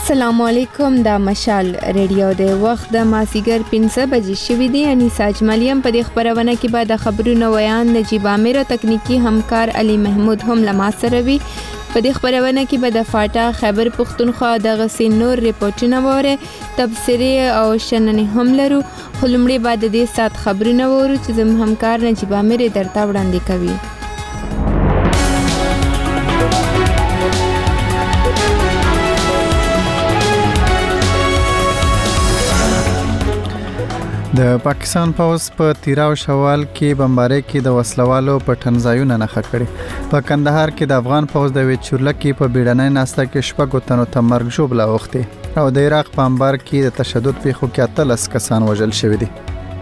السلام علیکم دا مشال ریډیو د وخت د مازیګر 5 بجې شوې دي. انیسا اجملیم په دې خبرونه کې بعد خبرونه ویان نجیب عامر تکنیکی همکار علي محمود هم لما سره وي. په دې خبرونه کې بعد فاټا خیبر پختونخوا د غسین نور ریپورتونه وره تبصره او شننه هم لرو. خلمړي بعد دې سات خبرونه وره چې زم همکار نجیب عامر درته وړاندې کوي. د پاکستان پوز په تیراو شوال کې بمباری کې د وسلوالو په ټنځایونه نه خکړي. په کندهار کې د افغان پوز د وچورله کې په بیړنۍ ناسته کې شپږ تنو ته مرګ ژوبله اوښتې او د عراق په انبار کې د تشدد پیښو کې 13 کسان وژل شوي دي.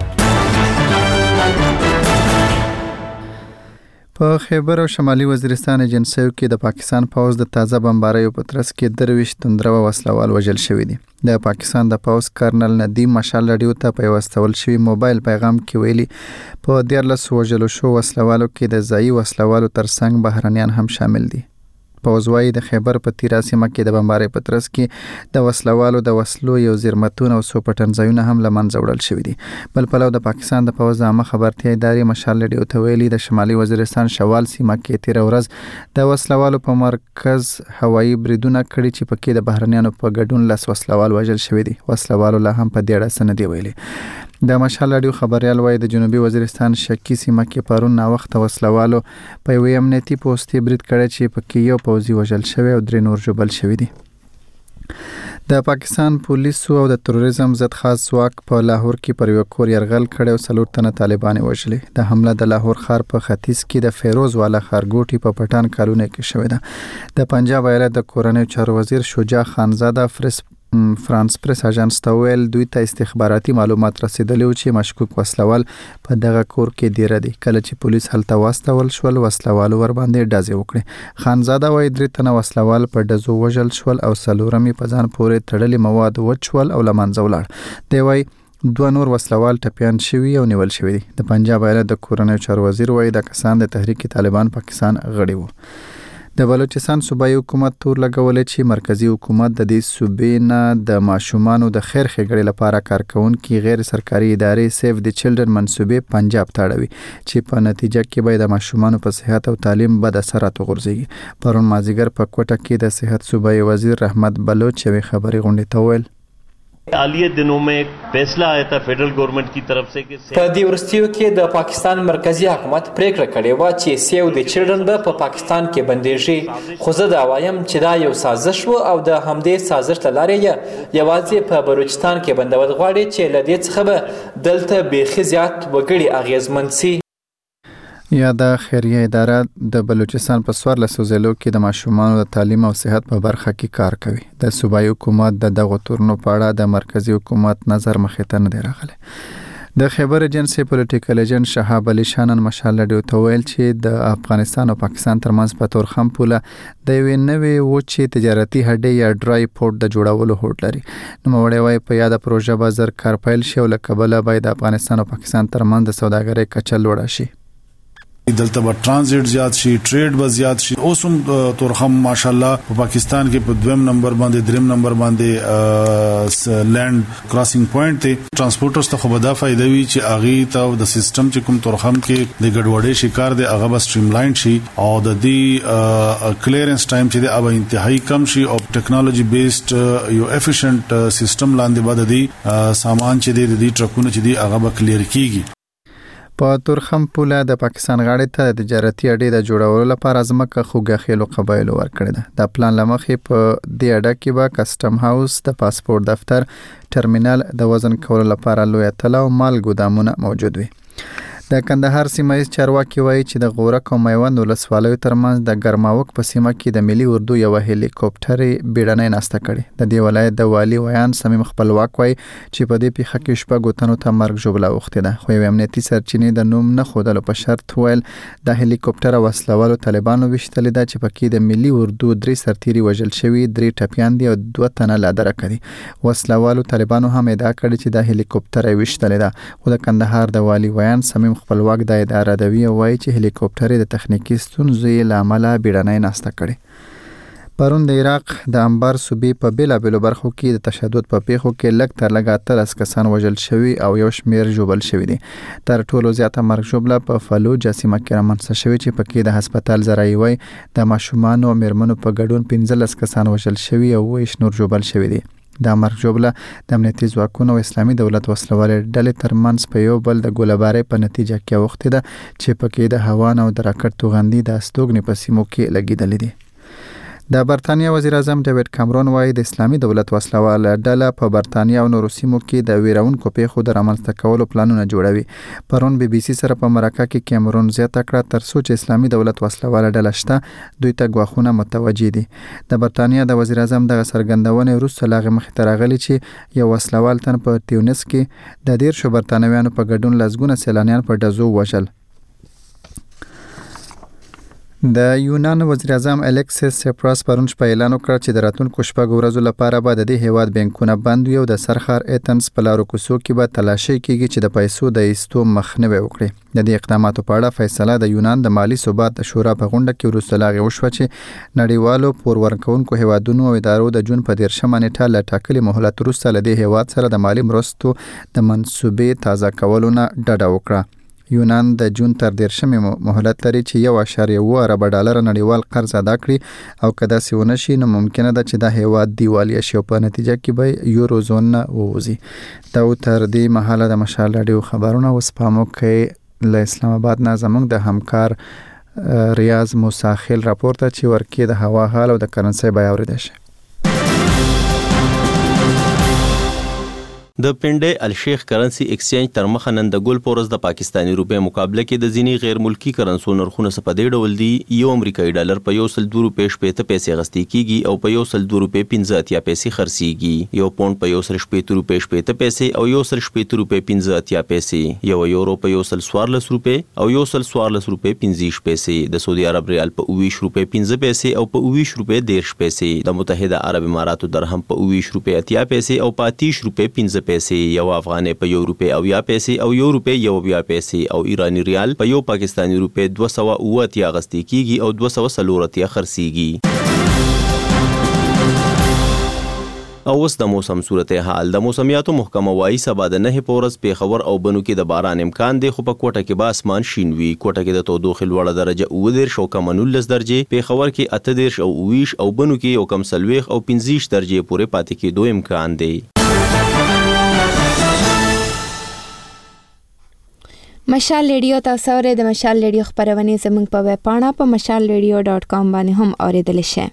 په خیبر او شمالي وزیرستان ایجنسیو کې د پاکستان پوز د تازه بمباریو په ترڅ کې 23 توندره وسلوال وژل شوي دي. د پاکستان د پوز کرنل ندیم مشال رادیو ته په واستول شوی موبایل پیغام کې ویلي په 14 وژلو شو وسلوالو کې د ځایي وسلوالو ترڅنګ بهرنیان هم شامل دي. پوز وايي د خیبر په تیرا سیمه کې د بمباری په ترڅ کې د وسلوالو د وسلو یو زیرمتون او سو پټنځایونه هم لمنځه وړل شوي دي. بل پلو د پاکستان د پوز عامه خبرتیا ادارې مشال رادیو ته ویلي د شمالي وزیرستان شوال سیمه کې تیر ورځ د وسلوالو په مرکز هوایي بریدونه کړي چې پکې د بهرنیانو په ګډون لاس وسلوال وژل شوي دي. وسلوالو لا هم په دې اړه سند دی ویلي. د مشال رادیو خبريال وایي د جنوبي وزیرستان شکی سیمه کې پرون نا وخت وسلوالو په یو امنیتي پوسټي برید کړی چې پکې یو پوځي وژل شوی او 3 نور ژوبل شوی دي. د پاکستان پولیسو او د تروریزم ضد خاص ځواک په لاهور کې پر یو کور يرغل کړی او 4 تنه طالبان وژلي. د حمله د لاهور ښار په ختیځ کې د فیروز والا ښارګوټي په پټان کالونی کې شوې ده. د پنجاب ایالت د کورنۍ چارو وزیر شجاع خانزاده فرانس پریس اژانس ته ویل دوی ته استخباراتي معلومات رسیدلی و چې مشکوک وسلوال په دغه کور کې دیره دي. کله چې پولیس هلته واستول شول وسلوال ور باندې ډزې وکړي. خانزاده وايي 3 تنه وسلوال په ډزو وژل شول او 4 په ځان پورې تړلي مواد وچول او لمنځه ولاړ. دی وايي 2 نور وسلوال ټپيان شوي او نیول شوي دي. د پنجاب ایالت د کورنۍ چارو وزیر وايي د کسان د تحریک طالبان پاکستان غړي وو. د بلوچستان صوبایي حکومت تور لګولې چې مرکزی حکومت د دې صوبې نه د ماشومانو د خیر ښېګړې لپاره کارکونکي غیر سرکاري ادارې سیف د چلډرن منصوبې پنجاب ته اړوي چې په نتیجه کې به د ماشومانو په صحت او تعلیم بد اثرات وغورځي. پرون مازیګر په کوټه کې د صحت صوبایي وزیر رحمت بلوچ یې خبري غونډې ته ویل حالیہ دنوں میں ایک فیصلہ آیا تھا فیڈرل گورنمنٹ کی طرف سے کہ په دې ورستیو کې د پاکستان مرکزی حکومت پریکړه کړې و چې سیو د چلډرن به په پاکستان کې بندېږي. خو زه دا وایم چې دا یو سازش و او د همدې سازش له لارې یوازې په بلوچستان کې بندول غواړي چې له دې څخه به دلته بیخي زیات وګړي اغیزمن سي. یا د خیریه اداره د بلوچستان په 14 ضلعو کې د ماشومانو د تعلیم او صحت په برخه کې کار کوي. د صوبایي حکومت د دغه تورنو په اړه د مرکزی حکومت نظر مخې ته نه دی راغلی. د خیبر ایجنسی پولیټیکل ایجنټ شهاب علي شانن مشال رادیو ته ویل چې د افغانستان او پاکستان ترمنځ په تورخم پوله د یوې نوې وچې تجارتي هډې یا ډرای پورټ د جوړولو هوډ لري. نوموړی وايي په یاده پروژه به زر کار پیل شي او له کبله باید د افغانستان او پاکستان ترمنځ د سوداګرۍ کچه لوړه شي. دلته به ترانزیت زیات شي، ټریډ به زیات شي. اوس هم تورخم ماشاءالله په پاکستان کې په 2 نمبر باندې 3 نمبر باندې لینډ کراسینګ پوینټ ته ترانسپورټرز ته خو به دا فائدہ وي چې اغه ته د سیستم چې کوم تورخم کې د ګډوډۍ شکار دی هغه به سټریم لاین شي او د دې کلیرنس ټایم چې دی هغه انتهایی کم شي او ټیکنالوژي بیسډ یو افیشنٹ سیستم لاندې باندې دی سامان چې دی د دې ټرکونو چې دی هغه به کلیر کیږي. په تورخم پوله د پاکستان غاړې ته د تجارتي اډې د جوړولو لپاره ځمکه خوګاخیلو قبایلو ورکړه ده. د پلان لمخې په دې اډه کې به کسٹم هاوس، د پاسپورت دفتر، ټرمینل، د وزن کولو لپاره لوی تله او مال ګودامونه موجود وي. د کندهار سیمایي چارواکي وایي چې د غورک او میوند ولسوالیو ترمنځ د ګرماوک په سیمه کې د ملي اردو یو هلیکوپټر بیړنۍ ناسته کړې. د دې ولایت د والی ویان صمیم خپلواک وایي چې په دې پیښه کې شپږ تنو ته مرګ ژوبله اوښتې ده. خو یو امنیتي سرچینې د نوم نه ښودلو په شرط ویل د هلیکوپټر وسلوالو طالبانو ویشتلې ده چې پکې د ملي اردو 3 سرتیري وژل شوي، 3 ټپیان دي او 2 تنه لا درکه دي. وسلوالو طالبانو هم ادعا کړې چې د هلیکوپټر ویشتلې ده. خو د کندهار د والی ویان صمیم خپلواک د اداره دوی وایي چې هلیکوپټر د تخنیکی ستونزې له امله بیړنۍ ناسته کړې. پرون د عراق د انبار صوبې په بیلابېلو برخو کې د تشدد په پیښو کې لږ تر لږه 13 کسان وژل شوي او یو شمېر ژوبل شوي دي. تر ټولو زیاته مرګ ژوبله په فلوجه سیمه کې رامنځته شوې چې پکې د هسپتال زراعي وای د ماشومانو او میرمنو په ګډون 15 کسان وژل شوي او 20 نور ژوبل شوي دي. د مرګ ژوبله د امنیتي ځواکونو او اسلامي دولت وسلوالې ډلې ترمنځ په یو بل د ګوله‌بارۍ په نتیجه کې اوښتې ده چې پکې د هوان او د راکټ توغندي د استوګنې په سیمو کې لګېدلې دي. د برتانیا وزیر اعظم ډیوډ کامرون وايي د اسلامي دولت وسلوال ډله په برتانیا او نورو سیمو کې د ویرونکو پیښو د رامنځته کولو پلانونه جوړوي. پرون بي بي سي سره په مرکه کې کامرون زیاته کړه تر څو چې اسلامي دولت وسلوال ډله شته دوی ته غواخونه متوجي دي. د برتانیا د وزیر اعظم دغه څرګندونه وروسته لاغه مخ ته راغلي چې یو وسلوال تن په ټیونس کې د 13 برتانویانو په ګډون لزګونه سیلانیان په ډزو وژل. د یونان وزیر اعظم الیکسیس سپراس پرون شپه اعلان وکړ چې د راتلونکو شپږ ورځو لپاره به د دې هیواد بانکونه بند وي او د سرخار ایتنز په لارو کوڅو کې به تلاشي کیږي چې د پیسو د ایستو مخنیوي وکړي. د دې اقداماتو په اړه فیصله د یونان د مالی ثبات شورا په غونډه کې وروسته لاغه وشوه چې نړیوالو پور ورکوونکو هیوادونو او ادارو د جون په 13 نیټه له ټاکلي مهلت وروسته له دې هیواد سره د مالی مرستو د منسوبې تازه کولو نه ډډه وکړه. یونان د جون تر 13 مهلت لري چې 1.2 ارب ډالر نړیوال قرض ادا کړي او که داسې ونه شي نو ممکنه ده چې دا هیواد دیوالیا شي او په نتیجه کې به یورو زون نه ووځي. دا تر دې مهاله د مشال راډیو خبرونه اوس په موقع له اسلام آباد نه زموږ د همکار ریاض موساخیل راپورته چې ورکی د هوا حال او د کرنسي بیان اوریدل شي. د پنډې الشیخ کرنسی ایکسچینج تر مخه نن د ګول پورز د پاکستانی روپې مقابله کې د ځینی غیر ملکی کرنسو نرخونه په دې ډول دي. یو امریکایي ډالر په 102 روپې 15 پیسې غستې کیږي او په 102 روپې 15 پیسې خرڅيږي. یو پاوند په 115 روپې 15 پیسې او 115 روپې 15 پیسې. یو یورو په 114 روپې او 114 روپې 15 پیسې. د سعودي عرب ریال په 20 روپې 15 پیسې او په 20 روپې 10 پیسې. د متحده عرب اماراتو درهم په 20 روپې 80 پیسې او په 30 روپې 15 پیسې. یو افغاني په 1 روپې او 10 پیسې او 1 روپې 1 پیسې او ایرانی ریال په 1 پاکستانی روپې 280 غستې کیږي او 240 خرڅيږي. او اوس د موسم صورتحال. د موسمیاتو محکمه وايي سبا د 9 پورز پیښور او بنو کې د باران امکان دی خو په کوټه کې به اسمان شین وي. کوټه کې د تودوخې لوړه درجه 19 او کم 19 درجه، پیښور کې 18 او 20 او بنو کې یو کم 40 او 15 درجه پورې پاتې کېدو امکان دی. مشال ریډیو تاسو اورئ. د مشال ریډیو خبرونه زموږ په ویب پاڼه په mashalradio.com باندې هم اوریدل شي.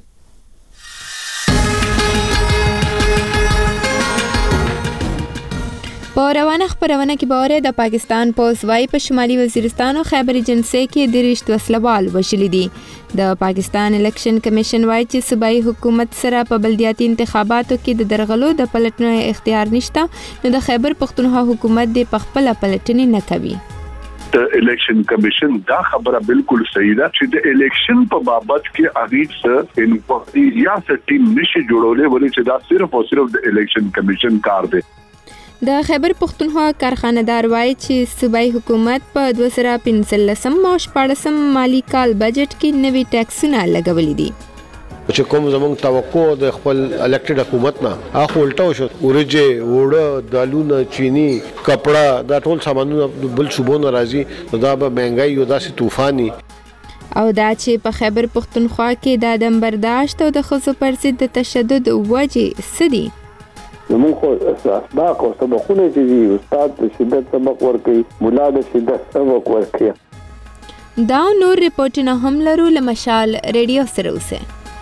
په روانه خبرونه کې به اورئ د پاکستان پولیس وايي په شمالي وزیرستان او خیبر ایجنسي کې 13 وسلوال وژلي دي. د پاکستان الیکشن کمیشن وايي چې صوبایي حکومت سره په بلدیاتي انتخاباتو کې د درغلو د پلټنې اختیار نشته، نو د خیبر پښتونخوا حکومت د خپل پلټنې نه کوي. د الیکشن کمیشن دا خبره بالکل صحیح ده چې د الیکشن په بابت کې اغیز انکوایري یا ټیم نشي جوړولې ولې چې دا صرف او صرف د الیکشن کمیشن کار دی. د خیبر پښتونخوا کارخانه‌دار وایي چې صوبایي حکومت په 2015 او 14 مالی کال بجټ کې نوي ټیکسونه لګولي دي. چې کوم زموږ توقع د خپل الیکټډ حکومت نه اخو الټاو شو، ورجه وړه دالونه چینی کپڑا دا ټول سامانونه بل صوبو ناراضي، دا به مهنګای یو داسې طوفاني او دا چې په خیبر پښتونخوا کې د عدم برداشت او د ښځو پر ضد د تشدد وجې څه دي؟ زموږ خو اسباق او سبقونه چې دي استاد د شدت سبق ورکوي، مولا د شدت سبق ورکوي. دا نور ریپورټونه هم لرو. له مشال ریډیو سره اوسئ.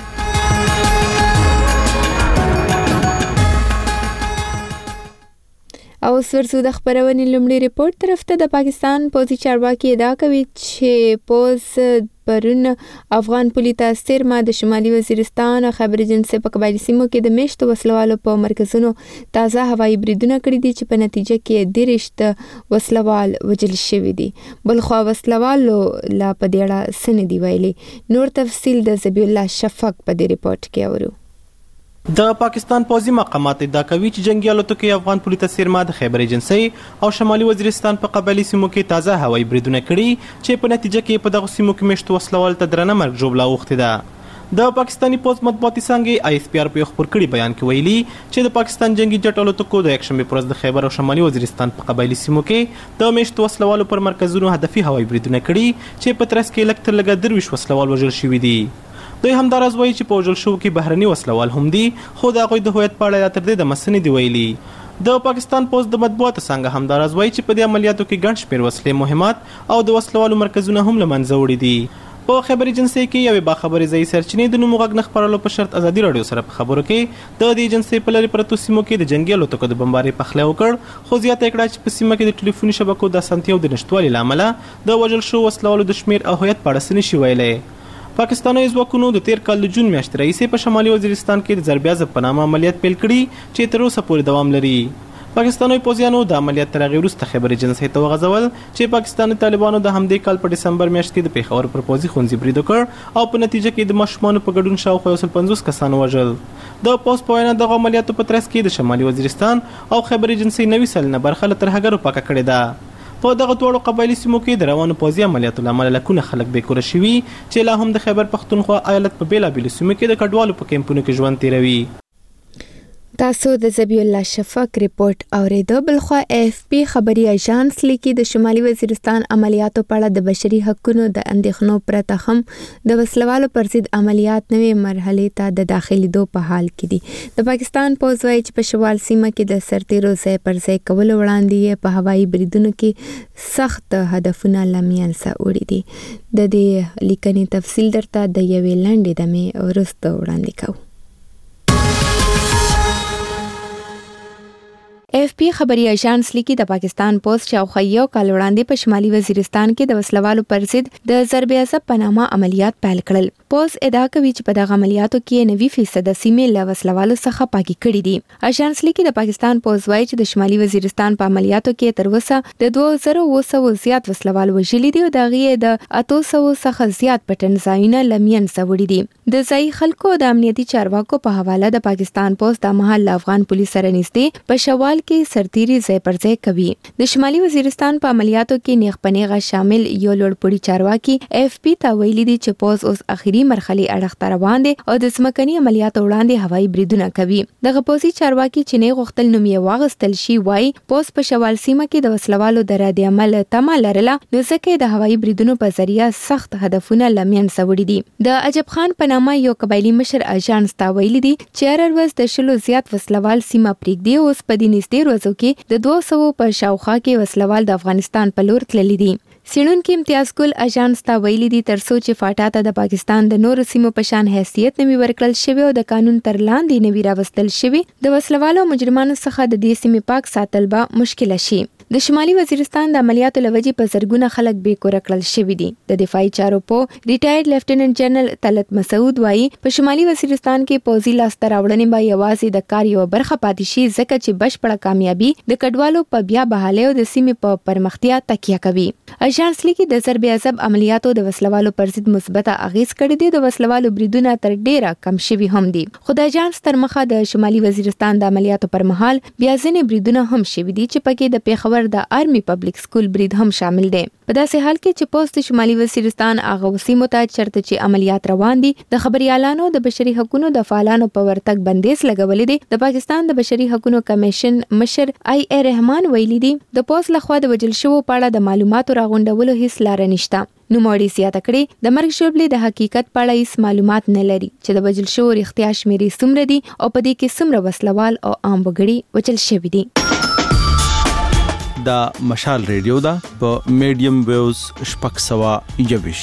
او ورسو د خبرونې لومړی ریپورت طرف ته. د پاکستان پوځي چارواکي ادعا کوي چې پوځ پرون افغان پولي ته څیرمه د شمالي وزیرستان او خیبر ایجنسي په قبایلي سیمو کې د میشتو وسلوالو په مرکزونو تازه هوایي بریدونه کړي دي چې په نتیجه کې 13 وسلوال وژل شوي دي. بلخوا وسلوالو لا په دې اړه څه نه دي ویلي. نور تفصیل د ذبیح الله شفق په دې ریپورت کې اورو. د پاکستان پوځي مقامات ادعا کوي چې جنگي الوتکې افغان پولي ته څیرمه د خیبر ایجنسي او شمالي وزیرستان په قبایلي سیمو کې تازه هوایي بریدونه کړي چې په نتیجه کې په دغه سیمو کې میشتو وسلوال ته درنه مرګ ژوبله اوښتې ده. د پاکستاني پوز مطبوعاتي څانګې ISPR په خبر کړي بیان کې ویلي چې د پاکستان جنگي جټ الوتکو د یکشنبه پر ورځ د خیبر او شمالي وزیرستان په قبایلی سیمو کې د میشت وسلوالو پر مرکزونو هدفي هوایي بریدونه کړي چې په ترڅ کې لږ تر لږه 23 وسلوال وژل شوي دي. دوی همداراز وایي چې په وژل شوو کې بهرني وسلوال هم دي، خو د هغوی د هویت په اړه تر دې د مسنې دی ویلي. د پاکستان پوز د مطبوعاتو څنګه همداراز وایي چې په دې عملیاتو کې ګڼ شمېر وسلې مهمات او د وسلوالو مرکزونه هم له منځه وړي دي. په خبري ایجنسۍ کې یوې باخبرې ځایي سرچینې د نوم غږ نه خپرولو په شرط ازادي راډیو سره په خبرو کې د دې ایجنسۍ په لرې پرتو سیمو کې د جنګي الوتکو د بمبارۍ پخلی وکړ، خو زیاته کړه چې په سیمه کې د ټلیفوني شبکو د اسانتیاو د نشتوالي له امله د وژل شوو وسلوالو د شمېر او هویت په اړه څه نشي ویلی. پاکستاني ځواکونو د تیر کال د جون میاشتې راهیسې په شمالي وزیرستان کې د ضربیازب په نامه عملیات پیل کړي چې تر اوسه پورې دوام لري. پاکستاني پوځیانو د عملیات تر هغې وروسته خبري ایجنسۍ ته وغځول چې پاکستاني طالبانو د همدې کال په ډسمبر میاشت کې د پېښور پر پوځي ښوونځي برید وکړ او په نتیجه کې د ماشومانو په ګډون شاوخوا 150 کسان وژل. د پوځ په وینا دغه عملیاتو په ترڅ کې د شمالي وزیرستان او خبري ایجنسۍ 90 سلنه برخه له ترهګرو پاکه کړې ده. په دغه دواړو قبایلي سیمو کې د روانو پوځي عملیاتو له امله لکونه خلک بېکوره شوي چې لا هم د خیبر پښتونخوا ایالت په بېلابېلو سیمو کې د کډوالو په کیمپونو کې ژوند تېروي. تاسو د ذبیح الله شفق ریپورت اوریدو. بلخوا AFP خبري اژانس لیکي د شمالي وزیرستان عملیاتو په اړه د بشري حقوقو د اندېښنو پرته هم د وسلوالو پر ضد عملیات نوې مرحلې ته د داخليدو په حال کې دي. د پاکستان پوځ وايي چې په شمال سیمه کې د سرتیرو ځای پر ځای کولو وړاندې په هوایي بریدونو کې سخت هدفونه له منځه وړي دي. د دې لیکنې تفصیل درته د یوې لنډې دمې وروسته وړاندې کوو. AFP خبري اژانس لیکي د پاکستان پوز شاوخوا یو کال وړاندې په شمالي وزیرستان کې د وسلوالو پر ضد د ضربیازب په نامه عملیات پیل کړل. پوز ادعا کوي چې په دغه عملیاتو کې 90% د سیمې له وسلوالو څخه پاکي کړي دي. اژانس لیکي د پاکستان پوز وايي چې د شمالي وزیرستان په عملیاتو کې تر اوسه د 2900 زیات وسلوال وژلي دي او د هغې د 800 څخه زیات پټن ځایونه له منځه وړي دي. د ځایي خلکو د امنیتي چارواکو په حواله د پاکستان پوز د مهال افغان پولیس سره نږدې په شوال کې سرتیري ځای پر ځای کوي. د شمالي وزیرستان په عملیاتو کې نیغ په نیغه شامل یو لوړپوړي چارواکي AFP ته ویلي دي چې پوز اوس اخیری مرحلې اړخ ته روان دي او د ځمکني عملیاتو وړاندې هوایي بریدونه کوي. دغه پوځي چارواکي چې نه غوښتل نوم یې واغستل شي وایي پوز په شوال سیمه کې د وسلوالو د رد عمل تمه لرله، نو ځکه د هوایي بریدونو په ذریعه سخت هدفونه له منځه وړي دي. د عجب خان په نامه یو قبایلي مشر اژانس ته ویلي دي چې هر ورځ د 100 زیات وسلوال سیمه پرېږدي. اوس په دې نږدې ورځو کې د 200 په شاوخوا کې وسلوال د افغانستان په لور تللي دي. څېړونکي امتیاز ګل اژانس ته ویلي دي ترڅو چې فاټا ته د پاکستان د نورو سیمو په شان حیثیت نوي ورکړل شوی او د قانون تر لاندې نوي راوستل شوي، د وسلوالو مجرمانو څخه د دې سیمې پاک ساتل به مشکل شي. د شمالي وزیرستان د عملیاتو لوجې په زرګونه خلک بېکوره کړل شوي دي. د دفاعي چارو په ریټایرډ لیفټیننټ جنرال طلعت مسعود وایي په شمالي وزیرستان کې پوځي لاسته راوړنې به یوازې د کار یوه برخه پاتې شي ځکه چې بشپړه کامیابي د کډوالو په بیا بحالۍ او د سیمې په پرمختیا تکیه کوي. اژانس لیکي د ضربیازب عملیاتو د وسلوالو پر ضد مثبته اغیز کړی دی. د وسلوالو بریدونه تر ډیره کم شوي هم دي، خو د اژانس تر مخه د شمالي وزیرستان د عملیاتو پر مهال بیا ځینې بریدونه هم شوي دي چې پکې د پېښور د آرمي پبلک سکول برید هم شامل دی. په داسې حال کې چې پوز د شمالي وزیرستان هغه سیمو ته چېرته چې عملیات روان دي د خبریالانو د بشري حقوقو د فعالانو په ورتګ بندیز لګولې دي. د پاکستان د بشري حقوقو کمیشن مشر IA رحمان ویلي دي د پوز لخوا د وژل شوو په اړه د معلوماتو راغونډولو هیڅ لاره نشته. نوموړي زیاته کړې د مرګ ژوبلې د حقیقت په اړه هیڅ معلومات نه لري چې د وژل شوو رښتیا شمېرې څومره دي او په دې کې څومره وسلوال او عام وګړي وژل شوي دي. دا مشال ریډیو دا په میډیم ویوز شپږ سوه یویش.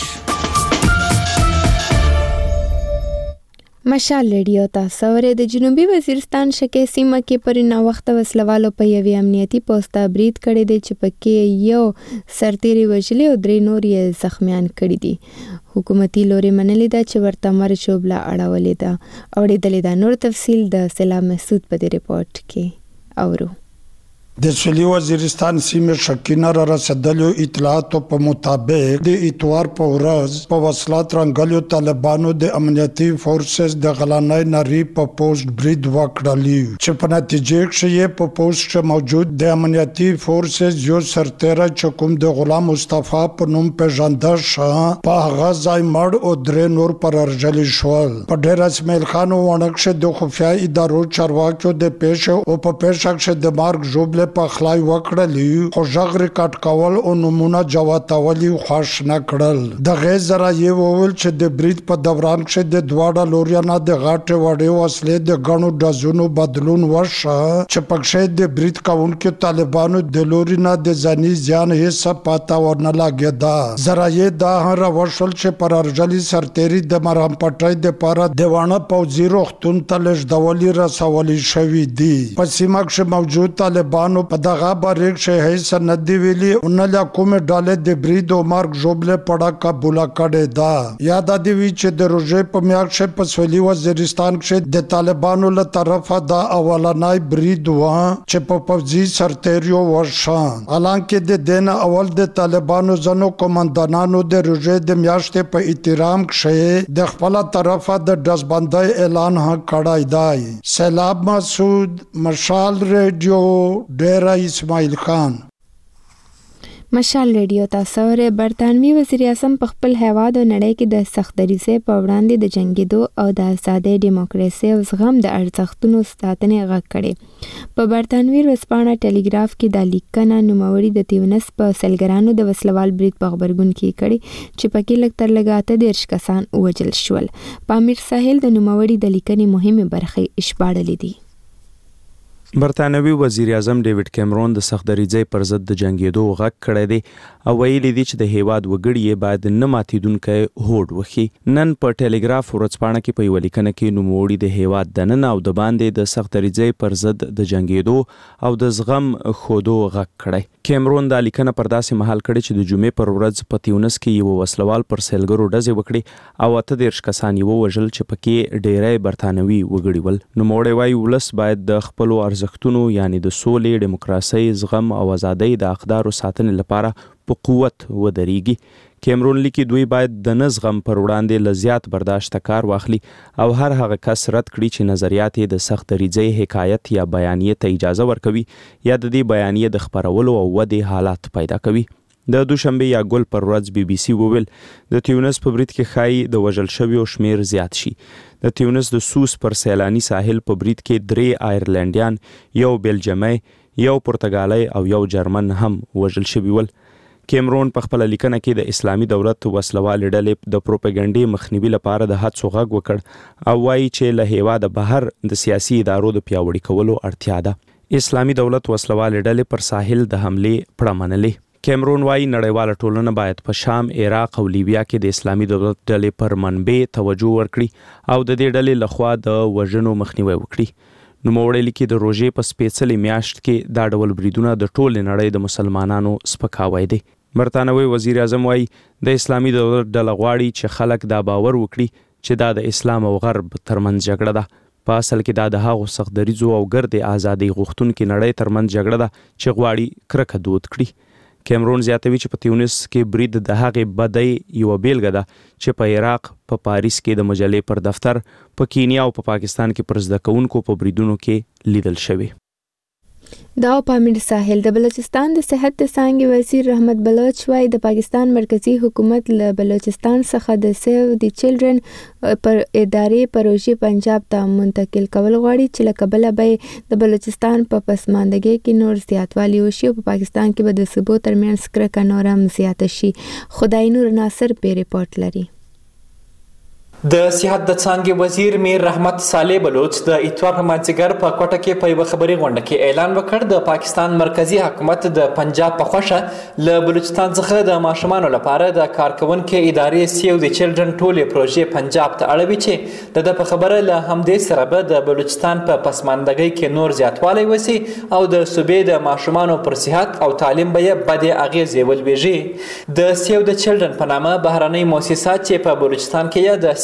مشال ریډیو تاسو ورې د جنوبي وزیرستان شکې سیمه کې پر نا وخت وسلوالو په یوې امنیتي پوسټه برید کړی دی چې پکې یو سرتیری وژلی او 3 نور یې زخمیان کړي دي. حکومتي لوري منلې ده چې ورته مرګ ژوبله اړولې ده. اورېدلې ده نور تفصیل د سلام مسعود په دې ریپورت کې اورو. د سویلي وزیرستان سیمې شکینه را رسیدلو اطلاعاتو په مطابق د اتوار په ورځ په وسلات رنګلو طالبانو د امنیتي فورسز د غلانای نری په پوسټ برید وکړلی چې په نتیجه کې په پوسټ موجود د امنیتي فورسز یو سرتیری چې کوم د غلام مصطفی په نوم پیژنده شوه په هغه ځای مړ او درې نور پر ارجلی شول. په ډیر اسماعیل خان وانکشه د خفیه ادارو چارواکیو د پیښه او په پیښه کې د مارک ژوبل په خلای وکړلی خو ژغ ریکارډ کول او نمونه جواتولی خوښ نه کړل. د غیر ذرایع وویل چې د برید په دوران کې د دواړه لوريانو د غاټې وړې وسلې د غنو ډزونو بدلون وشو چې پکښې د برید کوونکو طالبانو د لوريانو د ځاني ځان هیڅ پاته ورنه لګیدا. ذرایع دا هر وشول چې پر ارجلی سرتيري د مرهم پټای د پاره دیوانه پوځي روغتون ته لږدولي رسولي شوې دي. په سیمه کې موجود طالبان په دغه باریک شي هیڅ نه دی ویلي ان له کومه ډاله د برید او مارک ژوبل پړه قبول کړي دا. یاد دی وی چې د روزې په میاشت په سویلي وزیرستان کې د طالبانو له طرفه دا اولنای برید و چې په پوځي سرتیریو وشو. حالانکه د دین اول د طالبانو ځنو کمانډانانو د روزې د میاشت په احترام کې د خپل طرفه د دزبندۍ اعلان کړی دی. سیلاب مسعود، مشال ریډیو، ډیره اسماعیل خان. مشال ریډیو تاسو ورې برطانوي وزیر اعظم په خپل هیواد او نړۍ کې د سخت دریځۍ په وړاندې د جنګېدو او د آزادۍ، ډیموکراسۍ او زغم د ارزښتونو ساتنې غږ کړی. په برطانوي ورځپاڼه ټیلیګراف کې دا لیکنه نوموړي د تیونس په سلګرانو د وسلوال برید په خبرګون کې کړي چې پکې لږ تر لږه 30 کسان ووژل شول. په امیر ساحل د نوموړي د لیکنې مهمې برخې اشباړلې دي. برطانوي وزیر اعظم ډیوډ کیمرون د سخت دریځۍ پر ضد د جنګېدو غږ کړی دی او ویلي دي چې د هیواد وګړي باید نه ماتیدونکی هوډ وکړي. نن په ټیلیګراف ورځپاڼه کې په یوه لیکنه کې نوموړي د هیواد دننه او د باندې د سخت دریځۍ پر ضد د جنګېدو او د زغم ښودو غږ کړی. کیمرون دا لیکنه پر داسې مهال کړې چې د جمعې پر ورځ په تیونس کې یو وسلوال پر سیلګرو ډزې وکړي او 30 کسان یې ووژل چې پکې ډیری برطانوي وګړي ول. نوموړی وایي ولس باید د خپلو ارزښتونو یعنی د سولې، ډیموکراسۍ، زغم او ازادۍ د اقدارو ساتنې لپاره په قوت ودرېږي. کیمرون لیکي دوی باید د نه زغم پر وړاندې له زیات برداشت کار واخلي او هر هغه کس رد کړي چې نظریات یې د سخت دریځۍ حکایت یا بیانیې ته اجازه ورکوي یا د دې بیانیې د خپرولو او ودې حالات پیدا کوي. د دوشنبه یا ګل پر ورځ بي بي سي وویل د تیونس په برید کې ښایي د وژل شویو شمیر زیات شي. د تیونس د سوس پر سیلاني ساحل په برید کې 3 آیرلینډیان، یو بیلجیمی، یو پرتګالی او یو جرمن هم وژل شوي ول. کیمرون په خپل لیکنه کې د اسلامي دولت وسلوال ډلې د پروپاګاندا مخنیوي لپاره د هڅو غږ وکړ او وایي چې له هیواده بهر د سیاسي ادارو د پیاوړي کولو اړتیا ده. اسلامي دولت وسلوال ډلې پر ساحل د حملې پړه منلې. کیمرون وایي نړیواله ټولنه باید په شام، عراق او لیبیا کې د اسلامي دولت ډلې پر منبع توجه ورکړي او د دې ډلې لخوا د وژنو مخنیوي وکړي. نوموړی لیکي د روژې په سپېڅلې میاشت کې دا ډول بریدونه د ټولې نړۍ د مسلمانانو سپکاوی دی. برطانوي وزیر اعظم وایي د اسلامي دولت ډله غواړي چې خلک دا باور وکړي چې دا د اسلام او غرب ترمنځ جګړه ده. په اصل کې دا د هغو سخت دریځو او ګرد ازادۍ غوښتونکي نړۍ ترمنځ جګړه ده چې غواړي کرکه دود کړي. کیمرون زیاتوي چې په تیونس کې برید د هغې بدۍ یوه بیلګه ده چې په عراق، په پاریس کې د مجلې پر دفتر، په کینیا او په پاکستان کې پر زده کوونکو په بریدونو کې لیدل شوی. دا په امیر ساحل د بلوچستان د صحت د څانګې وزیر رحمت بلوچ وایي د پاکستان مرکزی حکومت له بلوچستان څخه د سیو د چلډرن پر ادارې پروژې پنجاب ته منتقل کول غواړي چې له کبله به د بلوچستان په پسماندګۍ کې نور زیاتوالی وشي او په پاکستان کې به د صوبو ترمنځ کرکه نور هم زیاته شي. خدای نور ناصر په ریپورت لري. د صحت د څانګې وزیر میر رحمت صالح بلوچ د اتوار په مازدیګر په کوټه کې په یوه خبري غونډه کې اعلان وکړ د پاکستان مرکزی حکومت د پنجاب په خوښه له بلوچستان څخه د ماشومانو لپاره د کارکونکو ادارې سیو د چلډرن ټولې پروژې پنجاب ته اړوي چې د په خبره له همدې سره به د بلوچستان په پسماندګۍ کې نور زیاتوالی وسی او د صوبې د ماشومانو پر صحت او تعلیم به یې بدې اغیزې ولویږي. د سیو د چلډرن په نامه بهرنۍ مؤسسه چې په بلوچستان کې د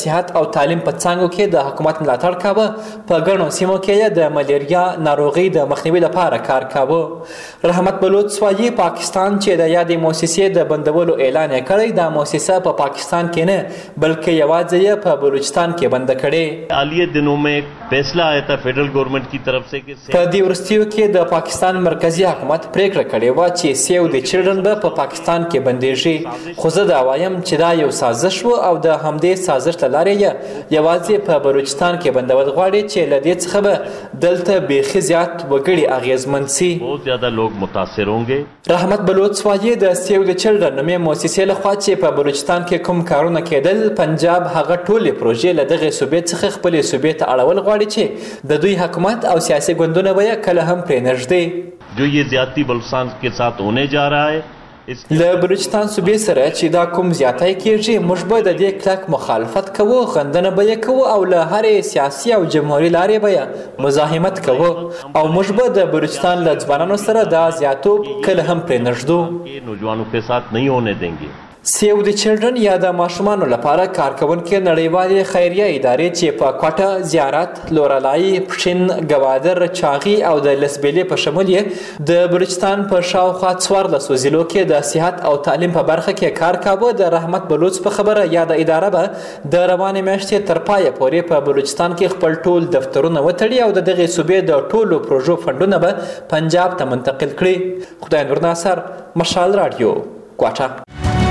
صحت او تعلیم په څانګو کې د حکومت ملاتړ کاوه. په ګڼو سیمو کې د ملیریا ناروغي د مخنیوي لپاره کار کاوه. رحمت بلوچ وايي پاکستان چې د یادې مؤسسې د بندولو اعلان یې کړی، دا مؤسسه په پاکستان کې نه بلکې یوازې یې په بلوچستان کې بند کړې. हालिया दिनों में एक फैसला आया था फेडरल गवर्नमेंट की तरफ से कि په دې وروستیو کې د پاکستان مرکزی حکومت پریکړه کړې وه چې سیو د چلډرن به په پاکستان کې بندېږي، خو زه دا وایم چې دا یو سازش و او د همدې سازش له لارې یې یوازې په بلوچستان کې بندول غواړي چې له دې څخه به دلته بیخي زیات وګړي اغېزمن سي. बहुत ज्यादा लोग मुतासिर होंगे. رحمت بلوچ وايي د سیو د چلډرن نومې مؤسسې لخوا چې په بلوچستان کې کوم کارونه کېدل، پنجاب هغه ټولې پروژې له دغې صوبې څخه خپلې صوبې ته اړول غواړي چې د دوی حکومت او سیاسي ګوندونه به یې کله هم پرې نږدې. जो ये ज्यादती बलूचिस्तान के साथ होने जा रहा है له بلوچستان صوبې سره چې دا کوم زیاتی کېږي، موږ به د دې کلک مخالفت کوو، غندنه به یې کوو او له هرې سیاسي او جمهوري لارې به یې مزاحمت کوو او موږ به د بلوچستان له ځوانانو سره دا زیاتوب کله هم پرې نږدو. नौजवानों के साथ नहीं होने देंगे. سیو د چلډرن یا د ماشومانو لپاره کارکونکې نړیوالې خیریه ادارې چې په کوټه، زیارت، لورلای، پښین، ګوادر، چاغي او د لسبیلې په شمول یې د بلوچستان په شاوخوا 14 ضلعو کې د صحت او تعلیم په برخه کې کار کاوه. د رحمت بلوچ په خبره یاده اداره به د روانې میاشتې تر پایه پورې په بلوچستان کې خپل ټول دفترونه وتړي او د دغې صوبې د ټولو پروژو فنډونه به پنجاب ته منتقل کړي. خدای نور ناصر، مشال رادیو، کوټه.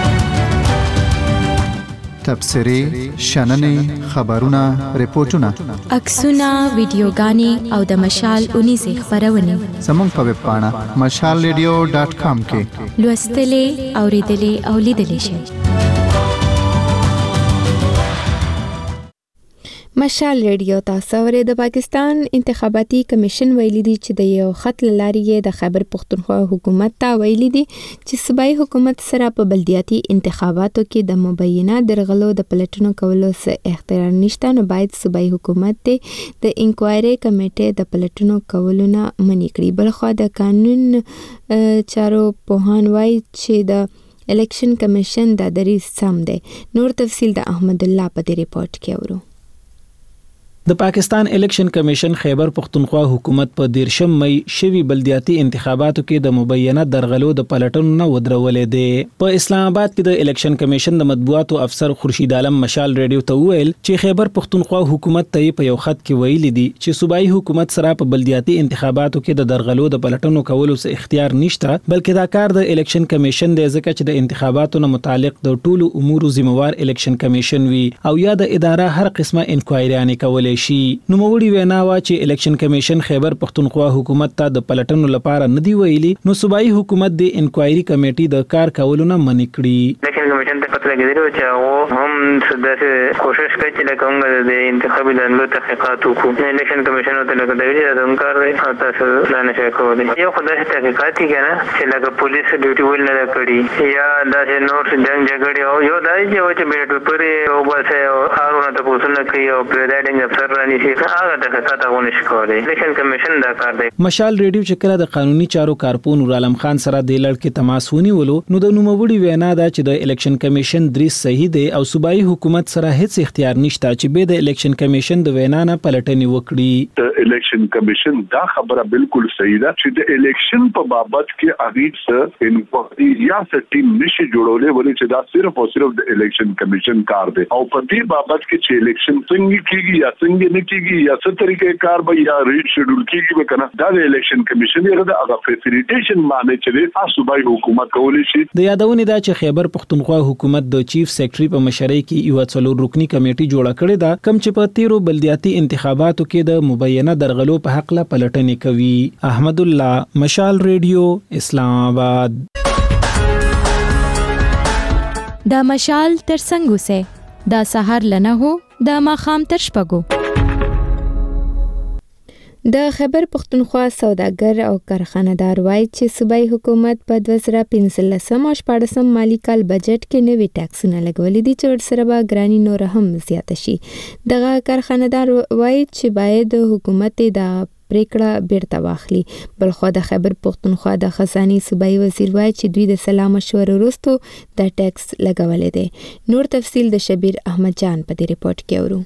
تبصرې، شننې، خبرونه، ریپورتونه، عکسونه، ویډیوګانې او د مشال 19 خبرونه زموږ په ویب پاڼه mashalradio.com کې لوستلې، اوریدلې او لیدلې شئ. مشال ریډیو تاسو اورئ. د پاکستان انتخاباتي کمیشن ویلي دی چې د یو خط لارې د خیبر پختونخوا حکومت ته ویلي دی چې صوبایي حکومت سره په بلدیاتي انتخاباتو کې د مبینه درغلو د پلټنو کولو څخه اختیار نشته، نو باید صوبایي حکومت ته د انکوایري کمیټې د پلټنو کولو نه منع کړي. بلخوا د قانون چارو پوهان وایي چې د الیکشن کمیشن دا دریځ سم دی. نور تفصیل د احمد الله په دې ریپورت کې اورو. د پاکستان الیکشن کمیشن خیبر پختونخوا حکومت په 13 مئی شوی بلدیاتي انتخاباتو کې د مبینه درغلو د پلټنو نه ودرولې دي. په اسلام آباد کې د الیکشن کمیشن د مطبوعاتو افسر خورشید عالم مشال ریډیو ته ویل چې خیبر پختونخوا حکومت ته په یو خط کې ویلي دي چې صوبایي حکومت سره په بلدیاتي انتخاباتو کې د درغلو د پلټنو کولو څخه اختیار نشته، بلکې دا کار د الیکشن کمیشن دی، ځکه چې د انتخاباتو نه متعلق د ټولو امور ذمہوار الیکشن کمیشن وي او یا د اداره هر قسمه انکوایریانې کولای شي. نوموړي وینا وا چې الیکشن کمیشن خیبر پختونخوا حکومت ته د پلټنو لپاره ندی ویلي، نو صوبایي حکومت د انکوایري کمیټې د کار کولو نه منع کړي. الیکشن کمیشن ته پته لګیدل چې هغه هم څه کوشش کوي چې کومه د انتخابي دندو تحقیقات وکړي. الیکشن کمیشن ته لګیدل چې د کار دی او تاسو لا نه شئ کولای. یو خدای تحقیقات کیږي چې لکه پولیس ډیوټي ول نه کړي یا د نور جنگ جګړې او یو دای چې بیلټ پیپر او بس او هارونه ته پوښتنه کوي او پریزایډینګ افسر رانی شي هغه د حقیقتونه شکوي. الیکشن کمیشن دا کار دی. مشال ریډیو چې کله د قانوني چارو کارپون نور عالم خان سره د لړ کې تماس ونیولو، نو د نوموړي وینا دا چې د الیکشن کمیشن دریځ صحیح دی او صوبایي حکومت سره هیڅ اختیار نشته چې به د الیکشن کمیشن د وینا نه پلټنې وکړي. د الیکشن کمیشن دا خبره بالکل صحیح ده چې د الیکشن په بابت کې اغیز سره انکوایري یا ټیم نشي جوړولې، ولې چې دا صرف او صرف د الیکشن کمیشن کار دی او په دې بابت کې چې الیکشن څنګه کیږي یا څنګه نه کیږي یا څه طریقې کار به یا ریډ شیډول کیږي به کنه، دا د الیکشن کمیشن یې د هغه فیسیلیټیشن معنی چې د صوبایي حکومت کولی شي. د یادونه دا چې خیبر پختونخوا حکومت د چیف سیکریټری په مشرۍ کې یو څلور رکنی کمیټه جوړه کړې ده، کوم چې په 13 بلدیاتي انتخاباتو کې د مبینه درغلو په حق لا پلټنې کوي. احمد الله، مشال ریډیو، اسلام آباد. دا مشال تر څنګه سه دا سحر لنه هو دا ماخام تر شپګو. د خیبر پختونخوا سوداګر او کارخانه‌دار وایي چې صوبایي حکومت په 2015 او 14 مالی کال بجټ کې نوي ټیکسونه لګولي دي چې ورسره به ګراني نور هم زیاته شي. دغه کارخانه‌دار وایي چې باید حکومت د پریکړه بیرته واخلي. بلخوا د خیبر پښتونخوا د خزاني صوبایي وزیر وایي چې دوی د سلا مشورې وروسته د ټیکس لګولې دی. نور تفصیل د شبیر احمد جان په دې ریپورت کې اورو.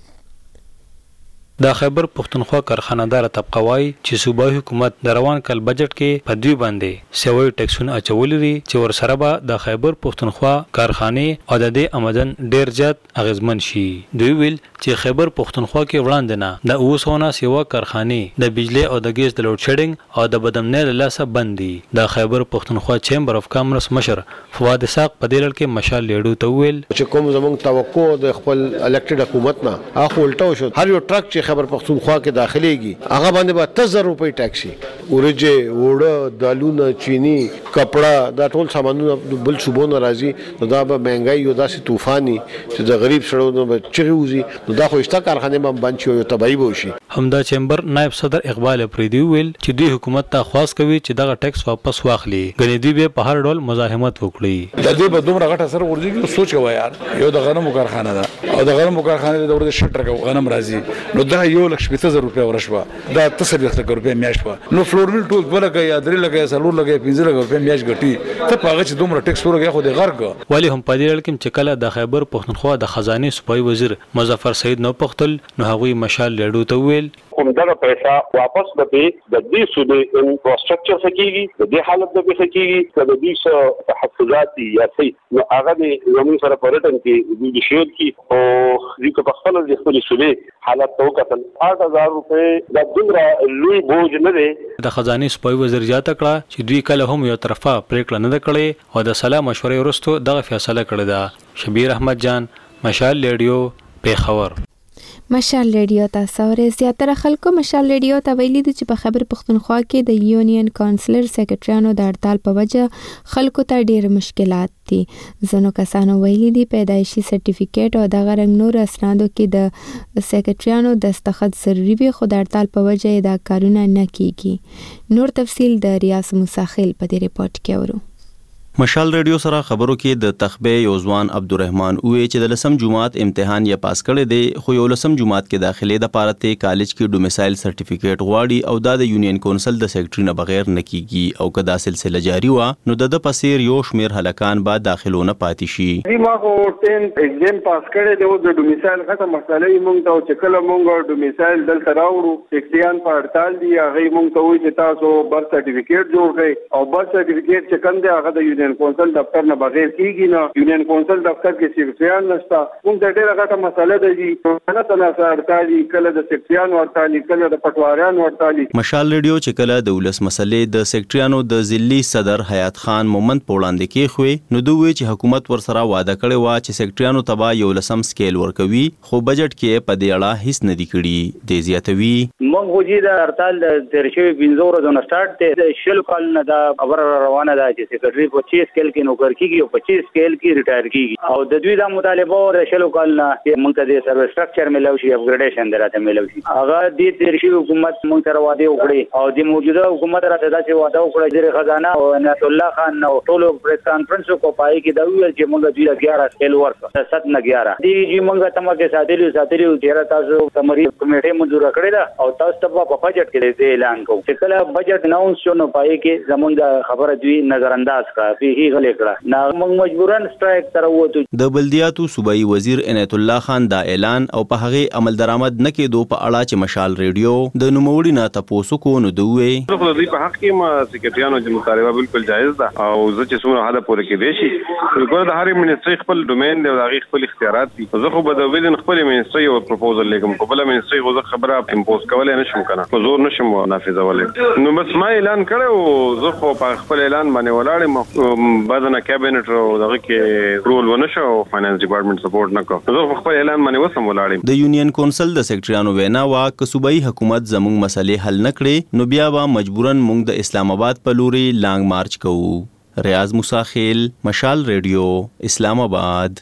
د خیبر پښتونخوا کارخانه‌دار طبقه وايي چې صوبایي حکومت د روان کال بجټ کې په دوی باندې سوي ټیکسونه اچولي دي چې ورسره به د خیبر پښتونخوا کارخانه او د دې آمدن ډیر زیات اغیزمن شي. دوی ویل چې خیبر پښتونخوا کې وړاندې نه د 200 سیوا کارخانه د بجلی او د ګیس د لوډ شیډینګ او د بدمنۍ له لاسه بند دي. د خیبر پښتونخوا چیمبر اف کامرس مشر فواد اسحاق په دې لړ کې مشال لیډو ته ویل چې کوم زمونږ توقع د خپل الکټډ حکومت نه اخو الټو شو. هر یو ټرک چې خیبر پښتونخوا کې داخليږي هغه باندې به 1000 روپۍ ټیکس شي. ورجه وړه دالونه چینی کپڑا دا ټول سامانونه بل صوبونه راځي نو دا به مهنګای یو داسې طوفاني چې د غریب سړیو به چغي وزي نو دا خو اشتا کارخانه به بند شي او تباہي به شي. همدا چیمبر نائب صدر اقبال افریدی ویل چې دوی حکومت ته خواست کوي چې دغه ټیکس واپس واخلي. غنی دوی به په هر ډول مزاحمت وکړي. د دې په دومره غټه سره ورځي سوچ کوي یار یو د غنمو کارخانه ده او د غنمو کارخانه د ورته شټر غنم راځي نو دا 1,50,000 روپیا ورشوا دا 300 روپیا میاشت وا نو فلورمل ټول بلګه یا درې لګه سلور لګه 15 روپیا میاشت ګټي ته پاغه چې دومره ټیکس ورګه خو د غرق ولی هم پدې لړ کې چې کله د خیبر پښتونخوا د خزانه صوبایي وزیر مظفر سعید نو پختل نو هغوی مشال لیډو ته ویل همدغه پیسې واپس به د دې سودې انفراستراکچر سکیږي د دې حالت د سکیږي چې د دې څه تحفظات یا سي نو هغه د زموږ سره پرټن کې د شیر کې او د خپل د خپل سودې حالت تو کتل 8000 روپے د دومره لوی بوج نه دی. د خزانه صوبایي وزیر جاته کړه چې دوی کله هم یو طرفه پریکړه نه کړې او د سلا مشورې وروسته دغه فیصله کړې ده. شبیر احمد جان مشال لیډیو پیښور. مشال ریډیو تاسو ورې زیاتره خلکو مشال ریډیو ته ویلي دي چې په خیبر پښتونخوا کې د یونین کونسلر سیکریټریانو د هړتال په وجه خلکو ته ډېر مشکلات دي. ځینو کسانو ویلي دي پیدایشي سرټیفیکیټ او دغه رنګ نور اسنادو کې د سیکریټریانو دستخط ضروري وي خو د هړتال په وجه دا کارونه نه کیږي. نور تفصیل د ریاض موساخیل په دې ریپورت کې اورو. مشال ریډیو سره خبرو کې د تخبه یوزوان عبدالرحمن اوې چې د لسم جماعت امتحان یې پاس کړی دی خو یو لسم جماعت کې داخلي د پارته کالج کې ډومیسایل سرټیفیکیټ غواړي او دا د یونین کونسل د سیکریټری نه بغیر نه کیږي او کدا سلسله جاری و نو د پسیر یو شمیر هلکان بعد داخلونه پاتې شي. ما خو 10 ایگزام پاس کړی دی د ډومیسایل ختم مسلې مونږ ته چې کله مونږ ډومیسایل دلته راوړو سیکریټریان په هړتال دي هغه مونږ ته وایي چې تاسو برث سرټیفیکیټ جوړ کړئ او برث سرټیفیکیټ چې کوم دی هغه د یونین کونسل دفتر نه بغیر کیږي نه. یونین کونسل دفتر کې سیکریټریان نشته. موږ د ډېره غټه مسله ده چې نه تناسب ارتالي کله د سیکریټریان ورتالي کله د پټواریان ورتالي. مشال ریډیو چې کله د ولس مسلې د سیکریټریانو د ضلعي صدر حیات خان مومند پولاندې کې خوې نو دوی چې حکومت ورسره وعده کړی و چې سیکریټریانو تبا یو لسم سکیل ورکوي خو بجټ کې په دې اړه هیڅ نه دی کړی. د زیاتوي موږ وجې د هړتال د ترشوي 15 ورځې سٹارټ ته شل کال نه دا خبر روانه ده چې سیکریټری 25 سکیل کې نوکر کیږي او 25 سکیل کې ریټایر کیږي او د دوی د مطالبه او شلو کال نه موږ ته د سروس سټرکچر ملو شي اپګریډیشن دراته ملو شي هغه د ترشي حکومت موږ سره وعده وکړي او د موجوده حکومت راته داسې وعده وکړي چې خزانه او عنایت الله خان نو ټولو پریس کانفرنس کو پای کې دا ویل چې موږ دوی 11 سکیل ورکړو 7 نه 11 دی چې موږ ته مکه ساتلو چې تاسو تمری کمیټه منظور کړی دا او تاسو ته په بجټ کې اعلان کوو چې کله بجټ اناونس شونه پای کې زمونږ خبره دوی نظر انداز کړه به هی غلې کړه نه موږ مجبورن سټرایک تر وته. د بلدیاتو صوبایي وزیر عنایت الله خان دا اعلان او په هغه عمل درآمد نه کېدو په اړه چې مشال ریډیو د نوموړي نه تاسو کو نو دوی خو د دې په حق کې ما سیکریټریانو چې مطالبه بالکل جایز ده او زه چې څومره حدا پوره کې دی شي بالکل د هر منسټري خپل ډومین دی او د خپل اختیارات دي. زه خو به د ویلن خپل منسټري او پروپوزل لیکم په بل منسټري غوښه خبره امپوز کولای نشم کنه خو زور نشم نافذولای نو بس ما اعلان کړو زه خو په خپل اعلان باندې ولاړم بعد نه کابینټ او دغه کې رول ونشو فاینانس ډپارټمنټ سپورټ نه کوي زه خپل اعلان باندې وسم ولاړم. د یونین کونسل د سیکریټریانو وینا وا ک صوبایي حکومت زموږ مسلې حل نکړي نو بیا به مجبورن موږ د اسلام آباد په لوري لانګ مارچ کوو. ریاض موساخیل مشال ریډیو اسلام آباد.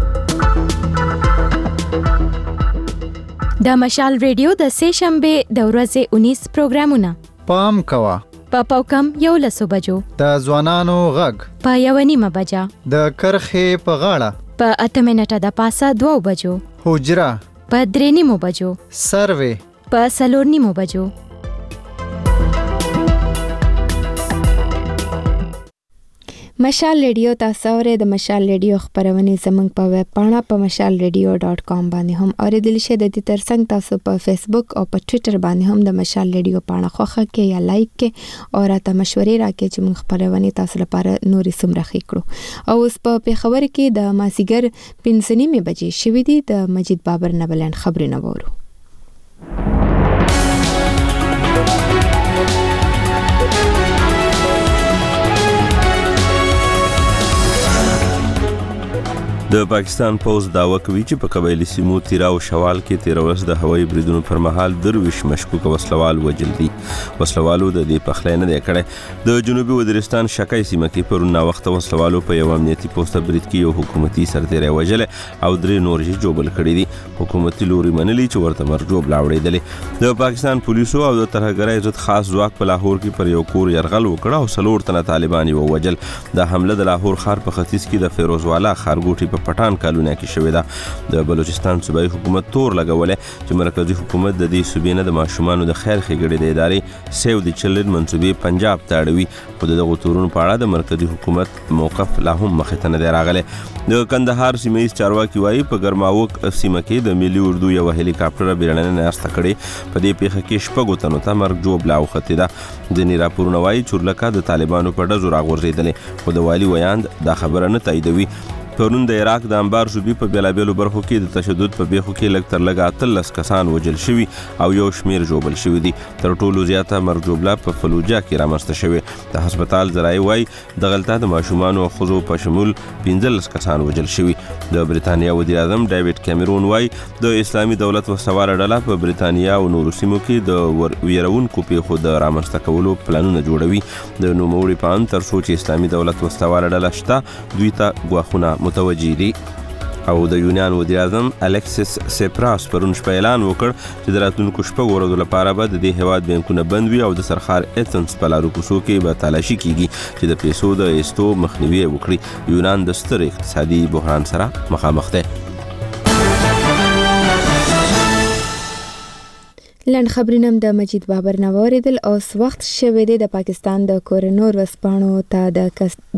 د مشال ریډیو د سه شنبه د ورځې 19 پروګرامونه پام کوا په پاوکم 11 بجو د ځوانانو غږ په 1:30 بجا د کرخې په غاړه په 8 منټه د پاسه 2 بجو حجره په 3:30 بجو سروې په 4:30 بجو مشال ریډیو تاسو اورئ. د مشال ریډیو خبرونه زموږ په ویب پاڼه په mashalradio.com باندې هم اوریدل شي. د دې ترڅنګ تاسو په فیسبوک او په ټوئیټر باندې هم د مشال ریډیو پاڼه خوښه کړئ یا لایک کړئ او راته مشورې راکړئ چې موږ خبرونه تاسو لپاره نورې څومره ښې کړو. او اوس په پیښور کې د مازیګر 5:30 بجې شوې دي. د مجید بابر نه بلند خبرونه وورو. د پاکستان پوز داوا کوي چې په قبایلی سیمو تیرا او شوال کې 13 ورځ د هوایي بریدونو پر مهال درویش مشکوک وسلوال وژل دي. وسلوالو د دې پخلی نه دی کړی. د جنوبي وزیرستان شکای سیمه کې پرون نا وخت وسلوالو په یو امنیتي پوسټ برید کې یو حکومتي سرتیری وژل او 3 نور یې جوبل کړي دي. حکومتي لوري منلي چې ورته مرجوب لاوړېدل. د پاکستان پولیسو او د ترهګرۍ ضد خاص ځواک په لاهور کې پر یو کور یرغل وکړ او 4 تنه طالبان یې ووژل. د حمله د لاهور ښار په ختیځ کې د فیروزوالا ښارګوټي پټان کالونه کې شوې ده. د بلوچستان صوبایي حکومت تور لګولې چې مرکزی حکومت د دې صوبې نه د ماشومانو د خیر ښېګړې د ادارې سیو د چلډرن منصوبې پنجاب ته اړوي. خو دغه تورونو په اړه د مرکزی حکومت موقف لا هم مخې ته نه دی راغلی. د کندهار سیمه ییز چارواکي وایي په ګرماوک سیمه کې د ملي اردو یو هلیکاپټر بیړنۍ ناسته کړې. په دې پیښه کې 6 تنو ته مرګ جوړه اوختې ده. ځینې راپورونه وایي چورلکه د طالبانو په ډزو راغورځېدلې. خو د والي ویاند دا خبره نه تاییدوي. پرون د عراق د انبار صوبې په بیلابیلو برخو کې د تشدد په پیښو کې لږ تر لږه 13 کسان وژل شوي او یو شمیر جوبل شوي دي. تر ټولو زیاته مرګ جوړه په فلوجا کې رامنځته شوې. د هسپتال ذرایع وایي دغلته د ماشومانو او ښځو په شمول 15 کسان وژل شوي. د بریتانیا وزیر اعظم ډیوډ کیمرون وایي د اسلامي دولت وسواره ډله په بریتانیا او نورو سیمو کې د ویرونکو پیښو د رامنځته کولو پلانونه جوړوي. د نوموړي په اند تر څو چې اسلامي دولت وسواره ډله شته دوی ته ګواښونه متوجه دي. او د یونان وزیر اعظم الیکسیس سپراس پرون شپه اعلان وکړ چې د راتلونکو 6 ورځو لپاره به د دې هیواد بانکونه بند وي او د سرخار ایتنس په لارو کوڅو کې به تلاشي کیږي چې د پیسو د ایستو مخنیوي وکړي. یونان د ستر اقتصادي بحران سره مخامخ دی. لنډ خبرونه د مجید بابر نه واوریدل. اوس وخت شوی دی د پاکستان د کورونو ورځپاڼو ته د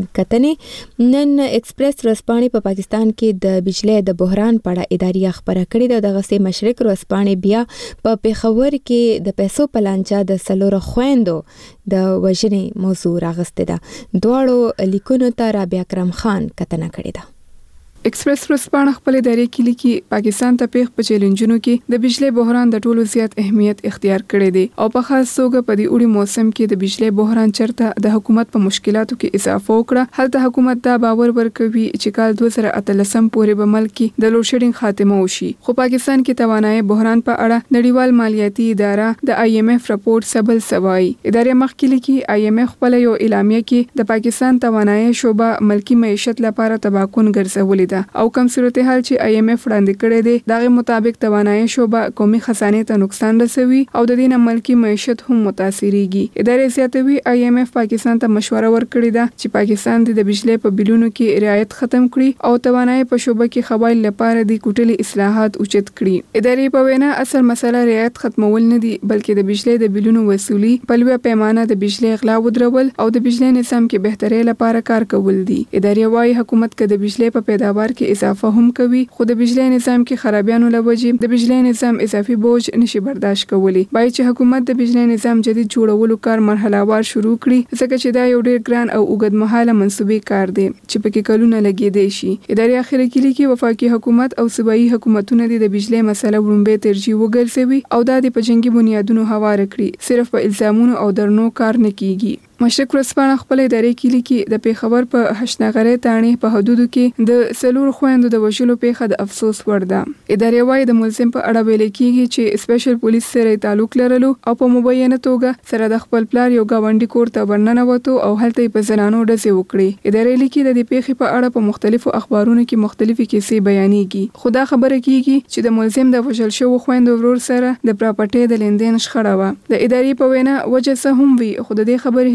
کتنې. نن ایکسپریس ورځپاڼې په پاکستان کې د بجلی د بحران په اړه اداري خبره کړې ده. دغه مشرق ورځپاڼې بیا په پیښور کې د پیسو په لانجه د 4 خويندو د وژنې موضوع راغسته ده. دواړو لیکونو ته رابعه اکرم خان کتنه کړې ده. ایکسپریس ورځپاڼه خپل ادارې کې لیکي پاکستان ته پیښ په چیلنجونو کې د بجلی بحران د ټولو زیات اهمیت اختیار کړی دی او په خاص توګه په دې اوړي موسم کې د بجلی بحران چرته د حکومت په مشکلاتو کې اضافه وکړه. هلته حکومت دا باور ورکوي چې کال 2013 پورې به ملک کې د لوډ شیډینګ خاتمه وشي. خو پاکستان کې توانایي بحران په اړه نړیوال مالیاتي اداره د IMF راپور سبل سوای. ادارې مخکې لیکي IMF خپل یو اعلامیه کې د پاکستان توانایي شوبه ملکی معیشت لپاره تباکون ګرځولې او کوم صورتحال چې IMF وړاندې کړی دی دغه مطابق توانایي شوبه قومي خزانه ته نقصان رسوي او د دې نه ملکی معیشت هم متاثرېږي. ادارې زیاتوي IMF پاکستان ته مشوره ورکړې ده چې پاکستان د بجلی په بلونو کې رعایت ختم کړي او توانایي په شوبه کې قبایل لپاره د کوټلي اصلاحات اوچت کړي. ادارې په وینا اصل مسله رعایت ختمول نه دي بلکې د بجلی د بلونو وصولي په لویه پیمانه د بجلی غلا ودرول او د بجلی نظام کې بهتري لپاره کار کول دي. ادارې وايي حکومت کې د بجلی په پیداوار کې اضافه هم کوي خو د بجلی نظام کې خرابیانو لوجې د بجلی نظام اضافي بوج نشي برداشت کولی. باید چې حکومت د بجلی نظام جدید جوړولو کار مرحله وار شروع کړي ځکه چې دا یو ډیر ګران او اوږدمهاله منصوبې کار دی چې پکې کلونه لګیدي شي. ادارې اخر کې وفاقي حکومت او صوبایي حکومتونه د بجلی مسله وړاندې ترجیح وګرځوي او دا د پجنګي بنیادونو هوار کړي. صرف په الزامونو او درنو کار نه کیږي. مشرق ورځپاڼه خپل ادارې کې لیکي د پیښور په هشنغرې تاڼې په حدودو کې د 4 خويندو د وژلو پیښه د افسوس وړ ده. ادارې وايي د ملزم په اړه ویل کېږي چې سپیشل پولیس سره تعلق لرلو او په مبینه توګه سره د خپل پلار یو گاونډي کور ته ورننوتو او هلته په زنانو ډزې وکړي. ادارې لیکي د دې پیښې په اړه په مختلفو اخبارونو کې مختلفي کیسې بیانېږي. خو دا خبره کېږي چې د ملزم د وژل شوو خويندو ورور سره د پراپرټي د لیندین شخړه وه. د ادارې په وینا وجه څه هم وي خو د دې خبرې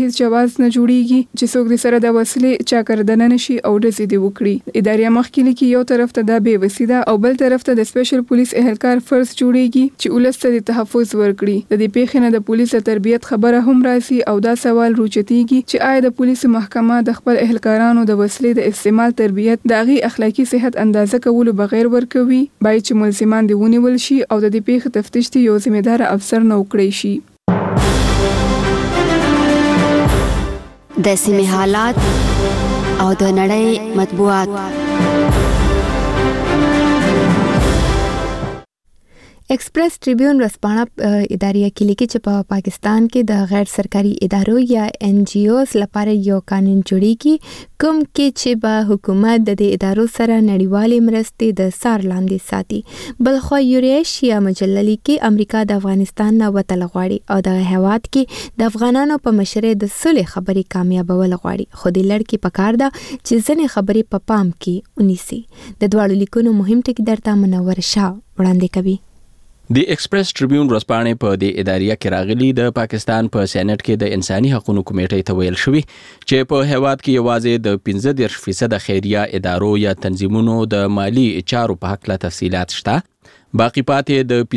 هیڅ جواز نه جوړیږي چې څوک د سره د وسلې چاکردنه نشي او ډزې دې وکړي. ادارې مخکې لیکي یو طرف ته دا بې وسیده او بل طرف ته د سپیشل پولیس اهلکار فرض جوړیږي چې ولس ته د تحفظ ورکړي. د دې پیښې نه د پولیس تربیت خبره هم راځي او دا سوال روچتيږي چې آیا د پولیس محکمه د خپل اهلکارانو د وسلې د استعمال تربیت د هغې اخلاقي صحت اندازه کولو بغیر ورکوي. باید چې ملزمان دې ونیول شي او د دې پیښې تفتیش ته یو ذمہدار افسر نه وکړي شي. د سیمې حالات او د نړۍ مطبوعات. ایکسپریس ټریبیون ورځپاڼه ادارې کې لیکي چې په پاکستان کې د غیر سرکاري ادارو یا ان جی اوز لپاره یو قانون جوړیږي کوم کې چې به حکومت د دې ادارو سره نړیوالې مرستې د سار لاندې ساتي. بلخوا یوریشیا مجله لیکي امریکا د افغانستان نه وتل غواړي او د هیواد کې د افغانانو په مشرۍ د صلح خبرې کامیابول غواړي خو د لړ کې پکار ده چې ځنې خبرې په پام کې ونیسي. د دواړو لیکونو مهم ټکي درته منور شاه وړاندې کوي. د ایکسپریس ټریبیون ورځپاڼې په دې ادارې کې راغلي د پاکستان په سېنات کې د انساني حقوقو کمیټې ته ویل شوی چې په هیواد کې یوازې د 15% خیریه ادارو یا تنظیمونو د مالی چارو په حق له تفصيلات شته. باقی پاتې د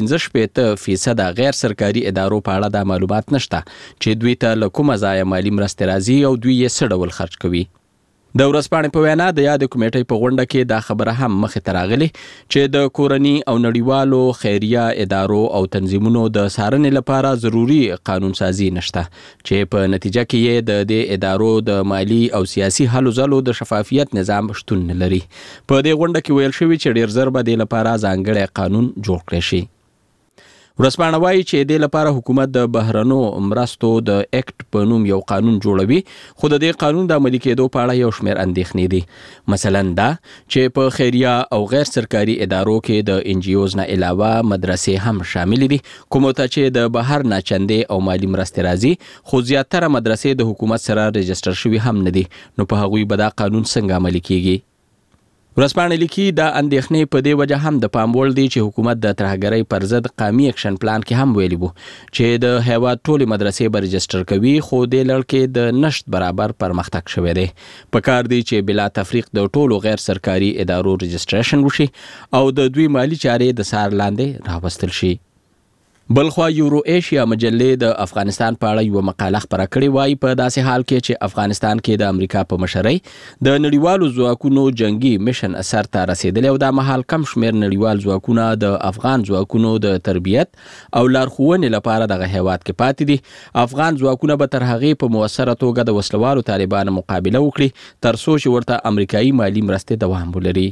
15% غیر سرکاري ادارو په اړه د معلومات نشته چې دوی ته له کومه ځایه مالی مرستې راځي او دوی یې څه ډول خرج کوي. د ورځپاڼې په وینا د یاد کمیټې په غونډه کې دا خبره هم مخې ته راغلې چې د کورني او نړیوالو خیریه ادارو او تنظیمونو د څارنې لپاره ضروری قانون سازي نشته چې په نتیجه کې یې د دې ادارو د مالی او سیاسي هلو ځلو د شفافیت نظام شتون نه لري. په دې غونډه کې ویل شوی چې ډیر زر به د لپاره ځانګړی قانون جوړ کړي شي. ورځپاڼه وایي چې د لپاره حکومت د بهرنو مرستو د اکټ په نوم یو قانون جوړوي خو د دې قانون د عملي کېدو په اړه یو شمېر اندېښنې دي. مثلا دا چې په خیریه او غیر سرکاري ادارو کې د ان جی اوز نه علاوه مدرسې هم شامل دي کوم ته چې د بهر نه چندې او مالی مرستې راځي خو زیاتره مدرسې د حکومت سره رجستر شوي هم نه دي نو په هغوی به دا قانون څنګه عملي کیږي. ورځپاڼه لیکي دا اندېښنې په دې وجه هم د پام وړ دي چې حکومت د ترهګرۍ پر ضد قومي اکشن پلان کې هم ویلي وو چې د هیواد ټولې مدرسې به رجستر کوي خو د لړ کې د نشت برابر پرمختګ شوی دی. پکار دی چې بلا تفریق د ټولو غیر سرکاري ادارو رجستریشن وشي او د دوی مالی چارې د سار لاندې راوستل شي. بلخوا یورو ایشیا مجلې د افغانستان په اړه یو مقاله خپره کړې وایي په داسې حال کې چې افغانستان کې د امریکا په مشرۍ د نړیوالو ځواکونو جنگي میشن اثر ته رسیدلی او دا مهال کم شمیر نړیوال ځواکونه د افغان ځواکونو د تربیت او لارښوونې لپاره دغه هیواد کې پاتې دي. افغان ځواکونه به تر هغې په موثره توګه د وسلوالو طالبانو مقابله وکړي تر څو چې ورته امریکایي مالی مرستې دوام ولري.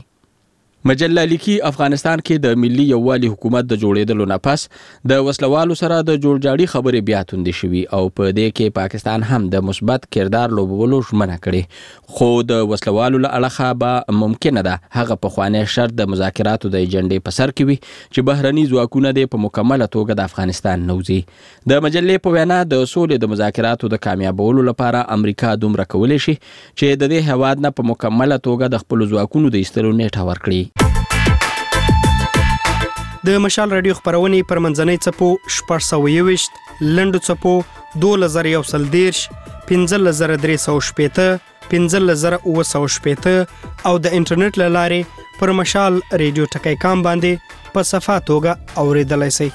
مجله لیکي افغانستان کې د ملي یووالي حکومت د جوړېدلو نه پس د وسلوالو سره د جوړجاړي خبرې بیا توندې شوي او په دې کې پاکستان هم د مثبت کردار لوبولو ژمنه کړې خو د وسلوالو له اړخه به ممکنه ده هغه پخوانی شرط د مذاکراتو د ایجنډې په سر کې وي چې بهرني ځواکونه دې په مکمله توګه د افغانستان نه وځي. د مجلې په وینا د سولې د مذاکراتو د کامیابولو لپاره امریکا دومره کولی شي چې د دې هیواد نه په مکمله توګه د خپلو ځواکونو د ایستلو نیټه ورکړي. د مشال رادیو خبرونې پر منځنۍ څپو 621 لنډو څپو 2110 15315 15915 او د انټرنیټ له لارې پر مشال رادیو ټکی کام باندې په صفه توګه اوریدلای شئ.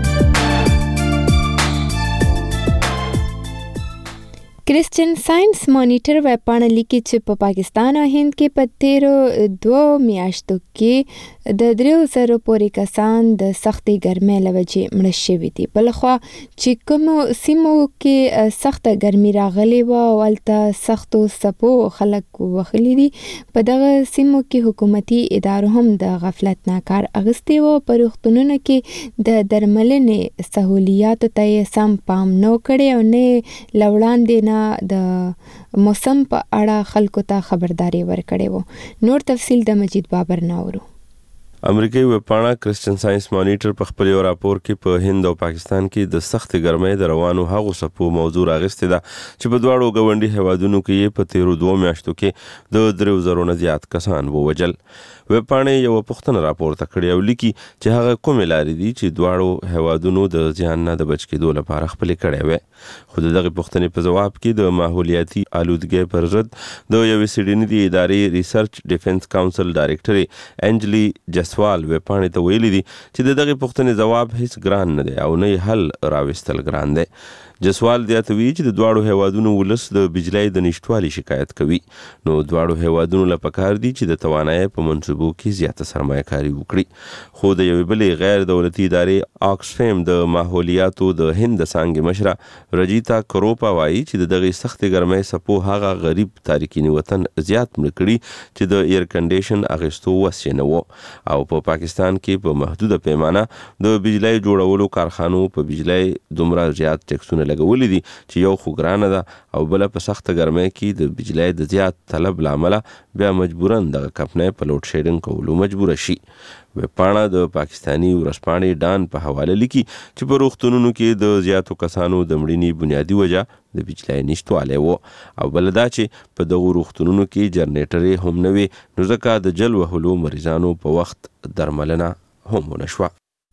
کرسچن ساينس مانیټر ویبپاڼه لیکي چې په پاکستان او هند کې په تیرو 2 میاشتو کې د 300 پورې کسان د سختې ګرمۍ له وجې مړه شوي دي. بلخوا چې کومو سیمو کې سخته ګرمي راغلې وه او هلته سختو څپو خلک وهلي دي په دغه سیمو کې حکومتي ادارو هم د غفلت نه کار اخیستی و. په روغتونونو کې د درملنې سهولیاتو ته یې سم پام نه کړی او نه له وړاندې نه د موسم په اړه خلکو ته خبرداري ورکړې وه. نور تفصیل د مجید بابر ناورو. امریکایي ویبپاڼه کرسچن ساينس مانیټر په خپل راپور کې په هند او پاکستان کې د سخت ګرمۍ د روانو هغو څپو موضوع راغستې ده چې په دواړو ګاونډي هیوادونو کې په تیرو 2 میاشتو کې د 3000 نه زیات کسان ووجل. ویبپاڼه یو پوښتنه راپورته کړې او لیکي چې هغه کومې لارې دي چې دواړو هیوادونو د زیان نه د بچ کېدو لپاره خپلې کړې وې. خو دغه پوښتنې په جواب کې د ماحولیاتي آلودګۍ پر ضد د یوې سیډني ادارې ریسرچ ډیفنس کاونسل ډایریکټر انجلی جسوال ویبپاڼې ته ویلي دي چې دغه پوښتنې جواب هیڅ ګران نه دی او نه حل راوستل ګران دی. جسوال زیاتوي چې د دواړو هیوادونو ولس د بجلی د نشټوالي شکایت کوي، نو دواړو هیوادونو له پکار دي چې د توانایي په منصوبو کې زیاته سرمایه‌کاري وکړي. خو د یوې بلې غیر دولتي ادارې آکسفیم د ماحولیاتو د هند څانګې مشره رجیتا کروپا وایي چې دغه سخت ګرمۍ څپو هغه غریب تارکین وطن زیات مړ کړي چې د ایر کنډیشن اغستو وس نه و، او په پاکستان کې په محدوده پیمانه د بجلی جوړولو کارخانو په بجلی دومره زیات ټیکسونه لګولې دي چې یو خو ګرانه ده او بل په سخت ګرمۍ کې د بجلی د زیات طلب لامل بیا مجبورن د کمپنۍ په لوډ شیډینګ کولو مجبور شي. ویبپاڼه د پاکستانی ورځپاڼې ډان په حواله لیکي چې په روغتونونو کې د زیاتو کسانو د مړینې بنیادی وجه د بجلی نشټوالی و، او بل دا چې په دغو روغتونونو کې جنریټرې هم نه وي، نو ځکه د جل وهلو مریضانو په وخت درملنه هم ونه شوه.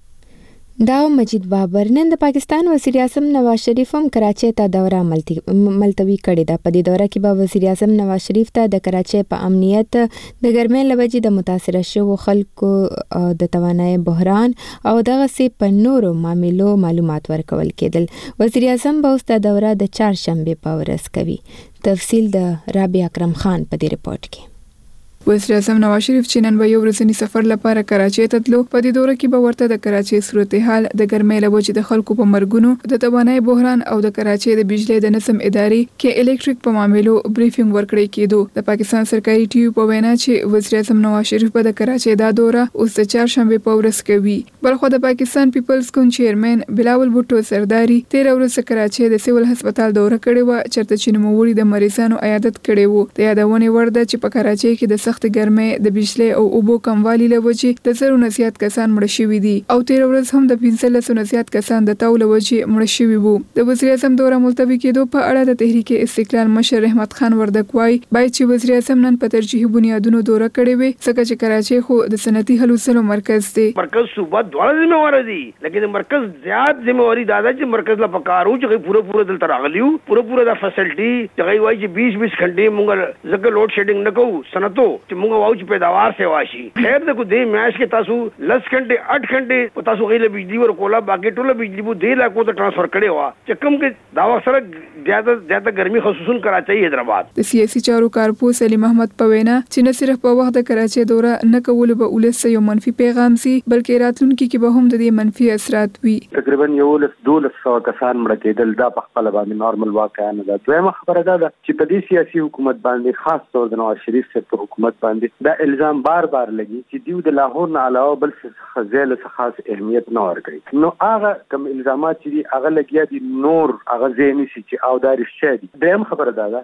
دا مجید بابر نن د پاکستان وزیر اعظم نواز شریف هم کراچۍ ته دوره ملتوي کړې ده. په دې دوره کې به وزیر اعظم نواز شریف ته د کراچۍ په امنیت، د ګرمۍ له وجې د متاثره شوو خلکو د توانایي بحران او دغسې په نورو معاملو معلومات ورکول کېدل. وزیر اعظم به اوس دا دوره د چهارشنبې په ورځ کوي. تفصیل د رابعه اکرم خان په دې رپورټ کې. وزیر اعظم نواز شریف چې نن به یو ورځنی سفر لپاره کراچۍ ته تلو، په دې دوره کې به ورته د کراچۍ صورتحال، د ګرمۍ له وجې د خلکو په مرګونو، د توانایي بحران او د کراچۍ د بجلی د نظم ادارې کې الیکټریک په معاملو بریفینګ ورکړی کېدو. د پاکستان سرکاري ټي وي په وینا چې وزیر اعظم نواز شریف به د کراچۍ دا دوره اوس د چهارشنبې په ورځ کوي. بلخو د پاکستان پیپلز ګوند چیرمن بلاول بوټو سرداري 13 ورځې کراچۍ د سیول هسپتال دوره کړې و، چرته چې نوموړي د مریضانو عیادت کړی و. د یادونې وړ ده چې په کراچۍ کې د سخت ګرمۍ، د بجلی او اوبو کموالي له وجې د 100 نه زیات کسان مړه شوي دي او 13 ورځ هم د 15 نه زیات کسان د تاو له وجې مړه شوي وو. د وزیر اعظم دوره ملتوي کېدو په اړه د تحریک استقلال مشر رحمت خان وردک وایي باید چې وزیر اعظم نن په ترجیحي بنیادونو دوره کړې وي، ځکه چې کراچۍ خو د صنعتي هلو ځلو مرکز دی. مرکز صوبه دواړه ذمہوار دي، لیکن مرکز زیات ذمہواری دا ده چې مرکز لا پکارو چې پوره دلته راغلیو، پوره د فیسلټي چې وایي چې 20 غنټې مونږ ځکه لوډ شیډینګ نه کوو صنعتو چې مونږ واو چې پیداوار سے واشي. خیر د کو دې میاش کې تاسو 10 غنټې 8 غنټې تاسو غیله بجلی ورکولا، باقي ټوله بجلی بو دې لا کو ته ټرانسفر کړي وا چې کوم کې دا سره زیاده ګرمي خصوصا کراچۍ حیدرآباد. د سیاسي چارو کارپو سلیم احمد په وینا چې نه صرف په وخت د کراچۍ دوره نه کول به ولس یو منفي پیغام سي، بلکې راتلونکي کې به هم د دې منفي اثرات وي. تقریبا 1200 کسان مړه کېدل، دا په خپل باندې نارمل واقعا نه ده. دویمه خبره ده چې په دې سیاسي حکومت باندې خاص طور د نواز شریف صاحب حکومت باندې دا الزام بار لګي چې دیو د لاهور نه علاوه بل څه ځای له خاص اهمیت نه ورکړي. نو هغه کوم الزامات چې هغه لګیا دي نور هغه ځینې چې او دا رښتیا دي. دریم خبره ده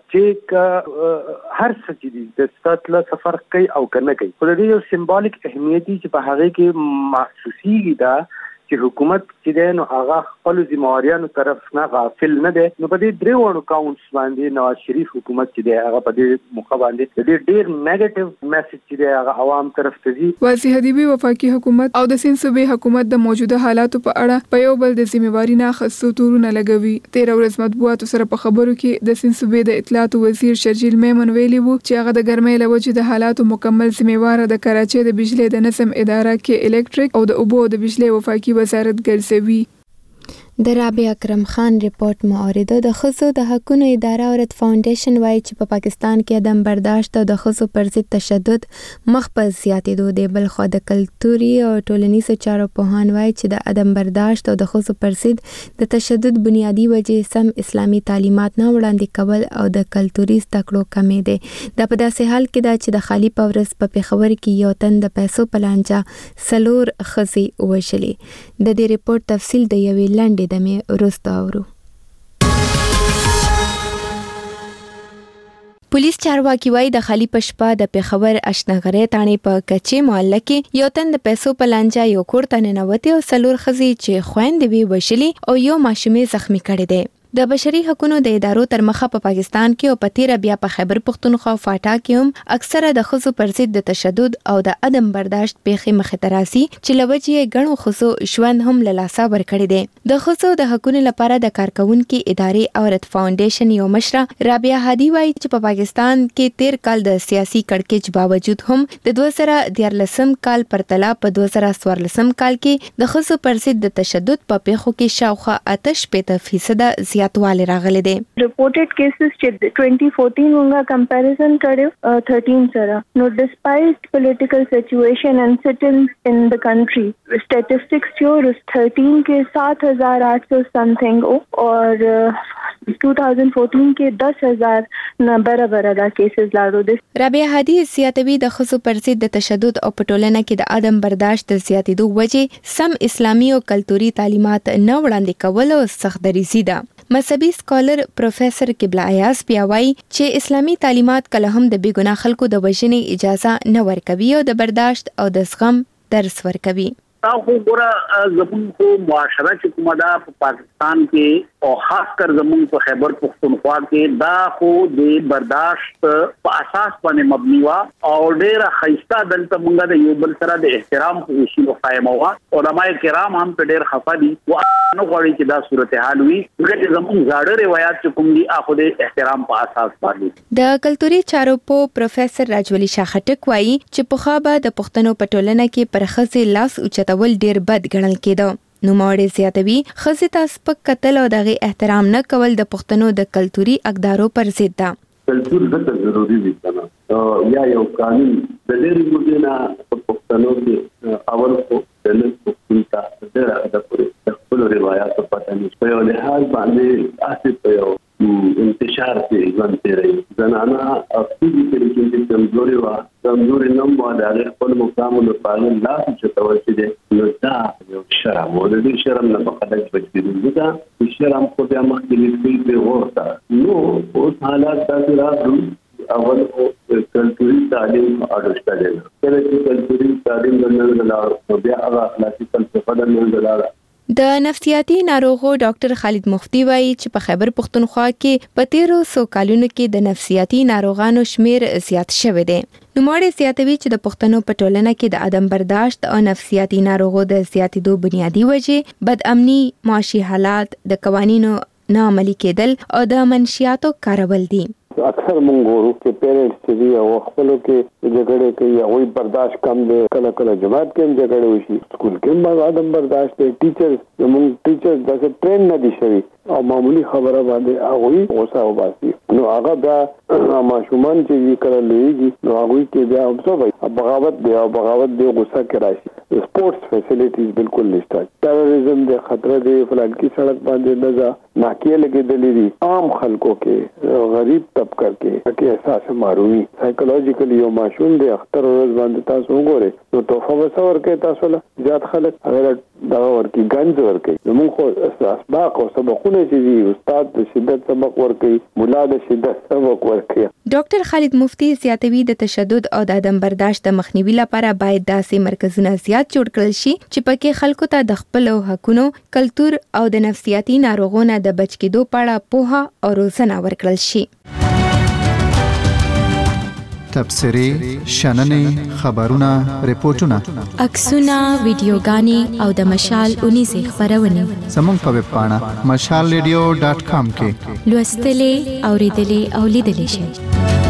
چې هر څه چې دي د ستاتله سفر کوي او کنه کوي، خو د دې یو سمبولیک اهمیت چې په هغه کې محسوسيږي دا چې حکومت چې دی نو هغه خپل ذمہواریانو طرف نه غافل نه دی. نو په دې درېوړو کاونټس باندې نواز شریف حکومت چې دی هغه په دې موخه باندې د دې ډېر نیگیټیو میسج چې دی هغه عوام طرف ته ځي. واضح حبیبي وفاقي حکومت او د سند صوبې حکومت د موجوده حالاتو په اړه په یو بل د ذمہواری نه اخیستو تورونه لګوي. 13 ورځ مطبوعاتو سره په خبرو کې د سند صوبې د اطلاعات وزیر شرجیل میمن ویلي وو چې هغه د ګرمۍ له وجې د حالاتو مکمل ذمہوار د کراچۍ د بجلی د نظم اداره کې الیکټریک او د اوبو د بجلی وفاقي وزارت ګرځوي. د رابعه اکرم خان رپورټ معارضه د ښځو د حقوقو اداره اورت فاونډیشن وایي چې په پاکستان کې عدم برداشت او د ښځو پر ضد تشدد مخ په زیاتېدو دی. بل خو د کلتوري او ټولنیزو چارو پوهان وایي چې د عدم برداشت او د ښځو پر ضد د تشدد بنیادی وجې سم اسلامي تعلیمات نه وړاندې کول او د کلتوري زده کړو کمی دی. دا په داسې حال کې ده چې د خالی په ورځ په پېښور کې یو تن د پیسو په لانجه 4 ښځې ووژلې. د دې رپورټ تفصیل د یوې لنډې دمې وروسته اورو. پولیس چارواکي وایي د خالی پشپا د پیښور اشنغرې تانې په کچې محله کې یو تن د پیسو په لانجه یو کور ته ننوتې او څلور ښځې چې خویندې وې وژلې او یو ماشومې زخمی کړې ده. د بشري حقوقو د ادارو تر مخه په پاکستان کې او په تیره بیا په خیبر پختونخوا او فاټا کې هم اکثره د ښځو پر ضد د تشدد او د عدم برداشت پیښې مخې ته راسي چې له وجې یې ګڼو ښځو ژوند هم له لاسه ورکړی دی. د ښځو د حقوقو لپاره د کارکونکو ادارې عورت فاونډیشن یو مشره رابعه هادي وایي چې په پاکستان کې تیر کال د سیاسي کړکېچ باوجود هم د 2014 کال پرتله په 2014 کال کې د ښځو پر ضد د تشدد په پیښو کې شاوخوا 8% زیاتوالی راغلی دی. reported cases چې 2014 موږ comparison کړو 13 سره. نو despite political situation and sit-ins in the country, statistics show 13 کې 7,800 something और 2014 کې 10,000 نه برابر دا کیسز لاړو دي. رابعه هادي زیاتوي د ښځو پر ضد د تشدد او په ټولنه کې د عدم برداشت د زیاتېدو وجې سم اسلامي او کلتوري تعلیمات نه وړاندې کول او سختدریزي ده. مذهبي سکالر پروفیسر قبله ایاز بیا وایي چې اسلامي تعلیمات کله هم د بې ګناه خلکو د وژنې اجازه نه ورکوي او د برداشت او د زغم درس ورکوي. تا خو ګوره زموږ په معاشره چې کومه ده په پاکستان کې او خاص کر زموږ په خیبر پختونخوا کې دا خو د برداشت په اساس باندې مبني وا او ډېر خیسته دلته موږ د یو بل سره د احترام په اصول قائم وا علماء کرام هم په ډېر خفه دي او نو غواړي چې دا صورتحال وي چې زموږ زاړه روایت چې کوم دي اخو د احترام په اساس باندې. د کلتوري چارو په پروفیسر راجولی شاه خټک وایي چې په خابه د پښتنو په ټولنه کې پر ښځې لاس اوچتول ډېر بد ګڼل کېده. نو ماړې زیاتوي ښځې ته سپک کتل او دغه احترام نه کول د پښتنو د کلتوري اقدارو پر ضد ده. کلتور ډېر ضروري دی کنه یا یو قانون د دې مودینا پښتنو کې اول کو د نن پښتونتا ډېر د پوره خپل روایت په پاتې نشي په لحاظ باندې اساس په یو انتشار کې ځان تیرې زنانه خپل کې کمزوري نوم باندې خپل مقام او پالن لا چې توجه نو دا یو شرم او د شرم نه په خلک بچیږي دا شرم خو بیا مختلف دی ورته نو اوس حالات تاسو راځو اول کلتوري تعلیم اړشته ده کله چې کلتوري تعلیم ورننه بیا هغه اخلاقي فلسفه ورننه. د نفسیاتي ناروغو ډاکټر خالد مفتی وایي چې په خیبر پختونخوا کې په 1300 کالونو کې د نفسیاتي ناروغانو شمیر زیات شوی دی. نوموړی زیاتوي چې د پښتنو په ټولنه کې د عدم برداشت او نفسیاتي ناروغو د زیاتېدو بنیادی وجې بد امني، معاشي حالات، د قوانینو نه عملي کېدل او د منشیاتو کارول دي. اکثر مونږ ورو چې پیرنټس چې دی او خپلو کې جګړې کوي او برداشت کم دی کله کله جماعت کې جګړې وشي سکول کې هم عدم برداشت دی ټیچرز مونږ داسې ټرین نه دي شوي او معمولی خبره باندې هغوی غوسه وباسي نو هغه بیا ماشومان چې کله لویږي نو هغوی کې بیا څه وایي بغاوت دی غوسه کې راشي. سپورټس فیسیلیټیز بالکل نشته، ټیرریزم د خطر دی فلان کی سړک باندې نه ځه ناکیه لګېدلې دي عام خلکو کې غریب طبقه کې احساس ماروي سایکولوژیکلی یو ماشوم دی اختر ورځ باندې تاسو وګورئ نو توفه وسور کې تاسو له زیات خلک هغه دا ورکی ګنځ ورکی موږ خو اسباق او سبقونه چې دی استاد د شدت سبق ورکی مولا د شدت سبق ورکی. ډاکټر خالد مفتی زیاتوي د تشدد او د عدم برداشت د مخنیوي لپاره باید داسې مرکزونه زیات جوړ کړل شي چې پکې خلکو ته د خپل حقونو، کلتور او د نفسیاتي ناروغونو د بچ کېدو په اړه پوهه او روزنه ورکړل شي. تبصرې، شننې، خبرونه، ریپورتونه، عکسونه، ویډیوګانې او د مشال اونیزې خبرونه زموږ په ویب پاڼه mashalradio.com کې لوستلې، اوریدلې او لیدلې شئ.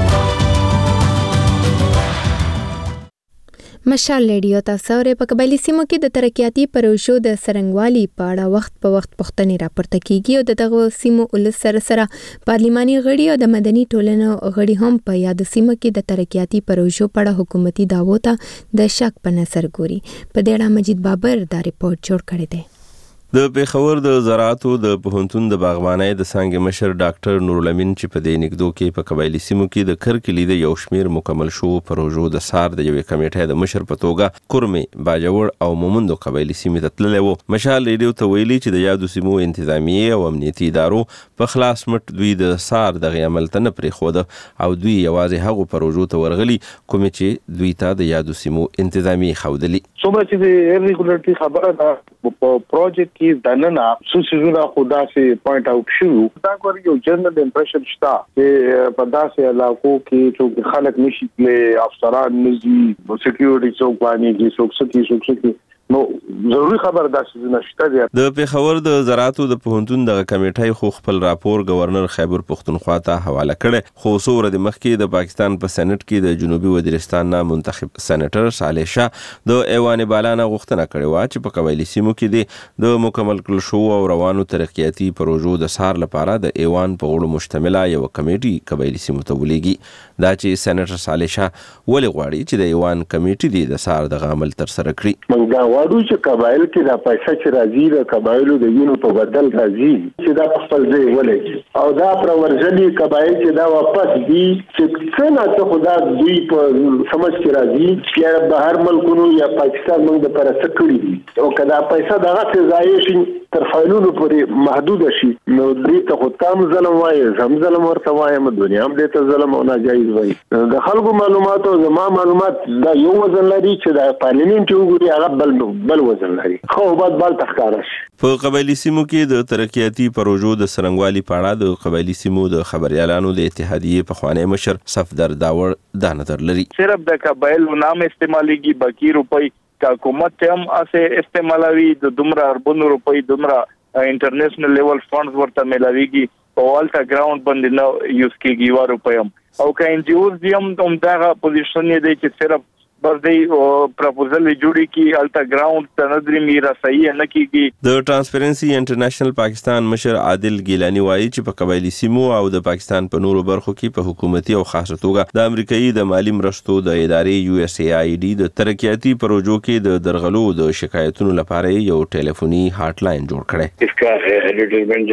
مشال ریډیو تاسو ورې په قبایلی سیمو کې د ترقیاتي پروژو د سرنګوالي په اړه وخت په وخت پوښتنې راپورته کیږي او دغه سیمو ولس سره پارلماني غړي او د مدني ټولنو غړي هم په یاد سیمو کې د ترقیاتي پروژو په اړه حکومتي دعوو ته د شک په نظر ګوري. په دې اړه مجید بابر دا ریپورت جوړ کړی دی. د پیښور د زراعتو د پوهنتون د باغبانۍ د څانګې مشر ډاکټر نورالامین چې په دې نګدو کې په قبایلي سیمو کې د کرکلي د یو شمیر مکمل شو پروژو د سار د یوې کمیټې د مشر په توګه کورمې باجوړ او مومندو قبایلي سیمې ته تللی و. مشال ریډیو ته ویلي چې د یادو سیمو انتظامیه او امنیتي ادارو په خلاص مټ دوی د سار دغه عمل ته نه پرېښوده او دوی یوازې هغو پروژو ته ورغلي کومې چې دوی ته د یادو سیمو انتظامیه ښودلي. څومره چې د ریګولټري خبره ده په پروجیکټ کې دننه سوسیزونه خدا سي پوینټ اوټ شو دا کوي یو جنرال امپریشن شتا چې په داسې علاقو کې چې خلک نشي له افسران نزي سکیورټي څوک باندې څوک سکی نو ضروري خبر داسې نشته دی. د پیښور د زراعتو د پوهنتون د کمیټې خو خپل راپور گورنر خیبر پختونخوا ته حواله کړ خو څو ورځې مخکې د پاکستان په سېنات کې د جنوبي وزیرستان نه منتخب سېنیټر صالح شاه د ایوان بالا نه غوښتنه کړې و چې په قبایلي سیمو کې د مکمل کړل شو او روانو ترقیاتي پروژو د سار لپاره د ایوان په غړو مشتمله یو کمیټي قبایلي سیمو ته ولېږي. دا چې سېنیټر صالح شاه ولې غواړي چې د ایوان کمیټي دی د سار د عمل تر سره کړي. واړو چې قبایل کې دا پیسې چې راځي د قبایلو د وینو په بدل راځي چې دا خپل ځای ولګي او دا پر ورځلي قبایل چې دا واپس دي چې څنګه ته خدا دوی په سمجھ کې راځي چې بهر ملکونو یا پاکستان موږ د پر سکړي دي او کدا پیسې دغه ځای شي تر فایلونو پورې محدود شي نو دې ته خو تام ظلم وایي زم ظلم ورته وایم دنیا هم دې ته ظلم او ناجایز وایي. د خلکو معلومات او زما معلومات دا یو وزن لري چې د پارلیمنت وګوري هغه بل وزن لري خو بعد بل تخکاره شي. په قبایلي سیمو کې د ترقیاتي پروژو د سرنګوالي په اړه د قبایلي سیمو د خبريالانو د اتحادیې په خوانی مشر صفدر داور دا نظر لري. صرف د قبایلو نام استعماليږي باقي روپۍ حکومت هم اسه استعمالوي د دومره اربونو روپۍ دومره انټرنیشنل لیول فندز ورته ملاويږي او الټا ګراوند باندې نو یوز کیږي و روپۍ هم او که ان جی اوز هم دغه پوزیشن دی چې صرف بس دی پروپوزل جوړی کی الټا ګراوند تنظیم رسایي نه کیږي. د ترانسپیرنسي انټرنیشنل پاکستان مشر عادل ګیلانی وایي چې په قبایلي سیمو او د پاکستان په نورو برخو کې په حکومتي او خاصه توګه د امریکایي د مالی مرستو د ادارې یو اس ای آی ډي د ترقیاتي پروژو کې د درغلو د شکایتونو لپاره یو ټلیفوني هاټ لاین جوړ کړي.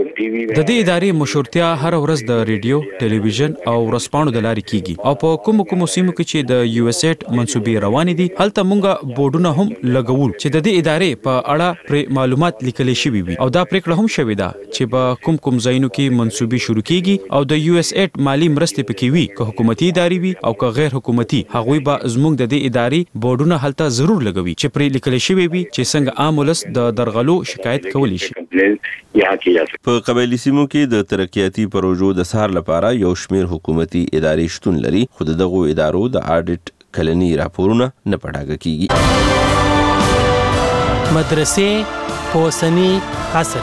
د دې ادارې مشورتیا هر ورځ د ریډیو ټلویزیون او ورځپاڼو د لارې کیږي او په کوم سیمو کې چې د یو اس ای منسوبې روانې دي هلته مونږه بورډونه هم لګول چې د دې ادارې په اړه پر معلومات لیکل شوی وي او دا پریکړه هم شوې ده چې په کوم ځایونو کې منسوبې شروع کیږي او د یو اس ای مالی مرستې پکې وي که حکومتي ادارې وي او که غیر حکومتي هغوی به زموږ د دې ادارې بورډونه هلته ضرور لګوي چې پر لیکل شوی وي چې څنګه عام ولس د درغلو شکایت کولی شي. په قبایلي سیمو کې د ترقیاتي پروژو د سار لپاره یو شمیر حکومتي ادارې شتون لري خو دغه ادارو د اډیټ کلنی راپورونه نه پړاګه کیږي. مدرسې په اوسني عصر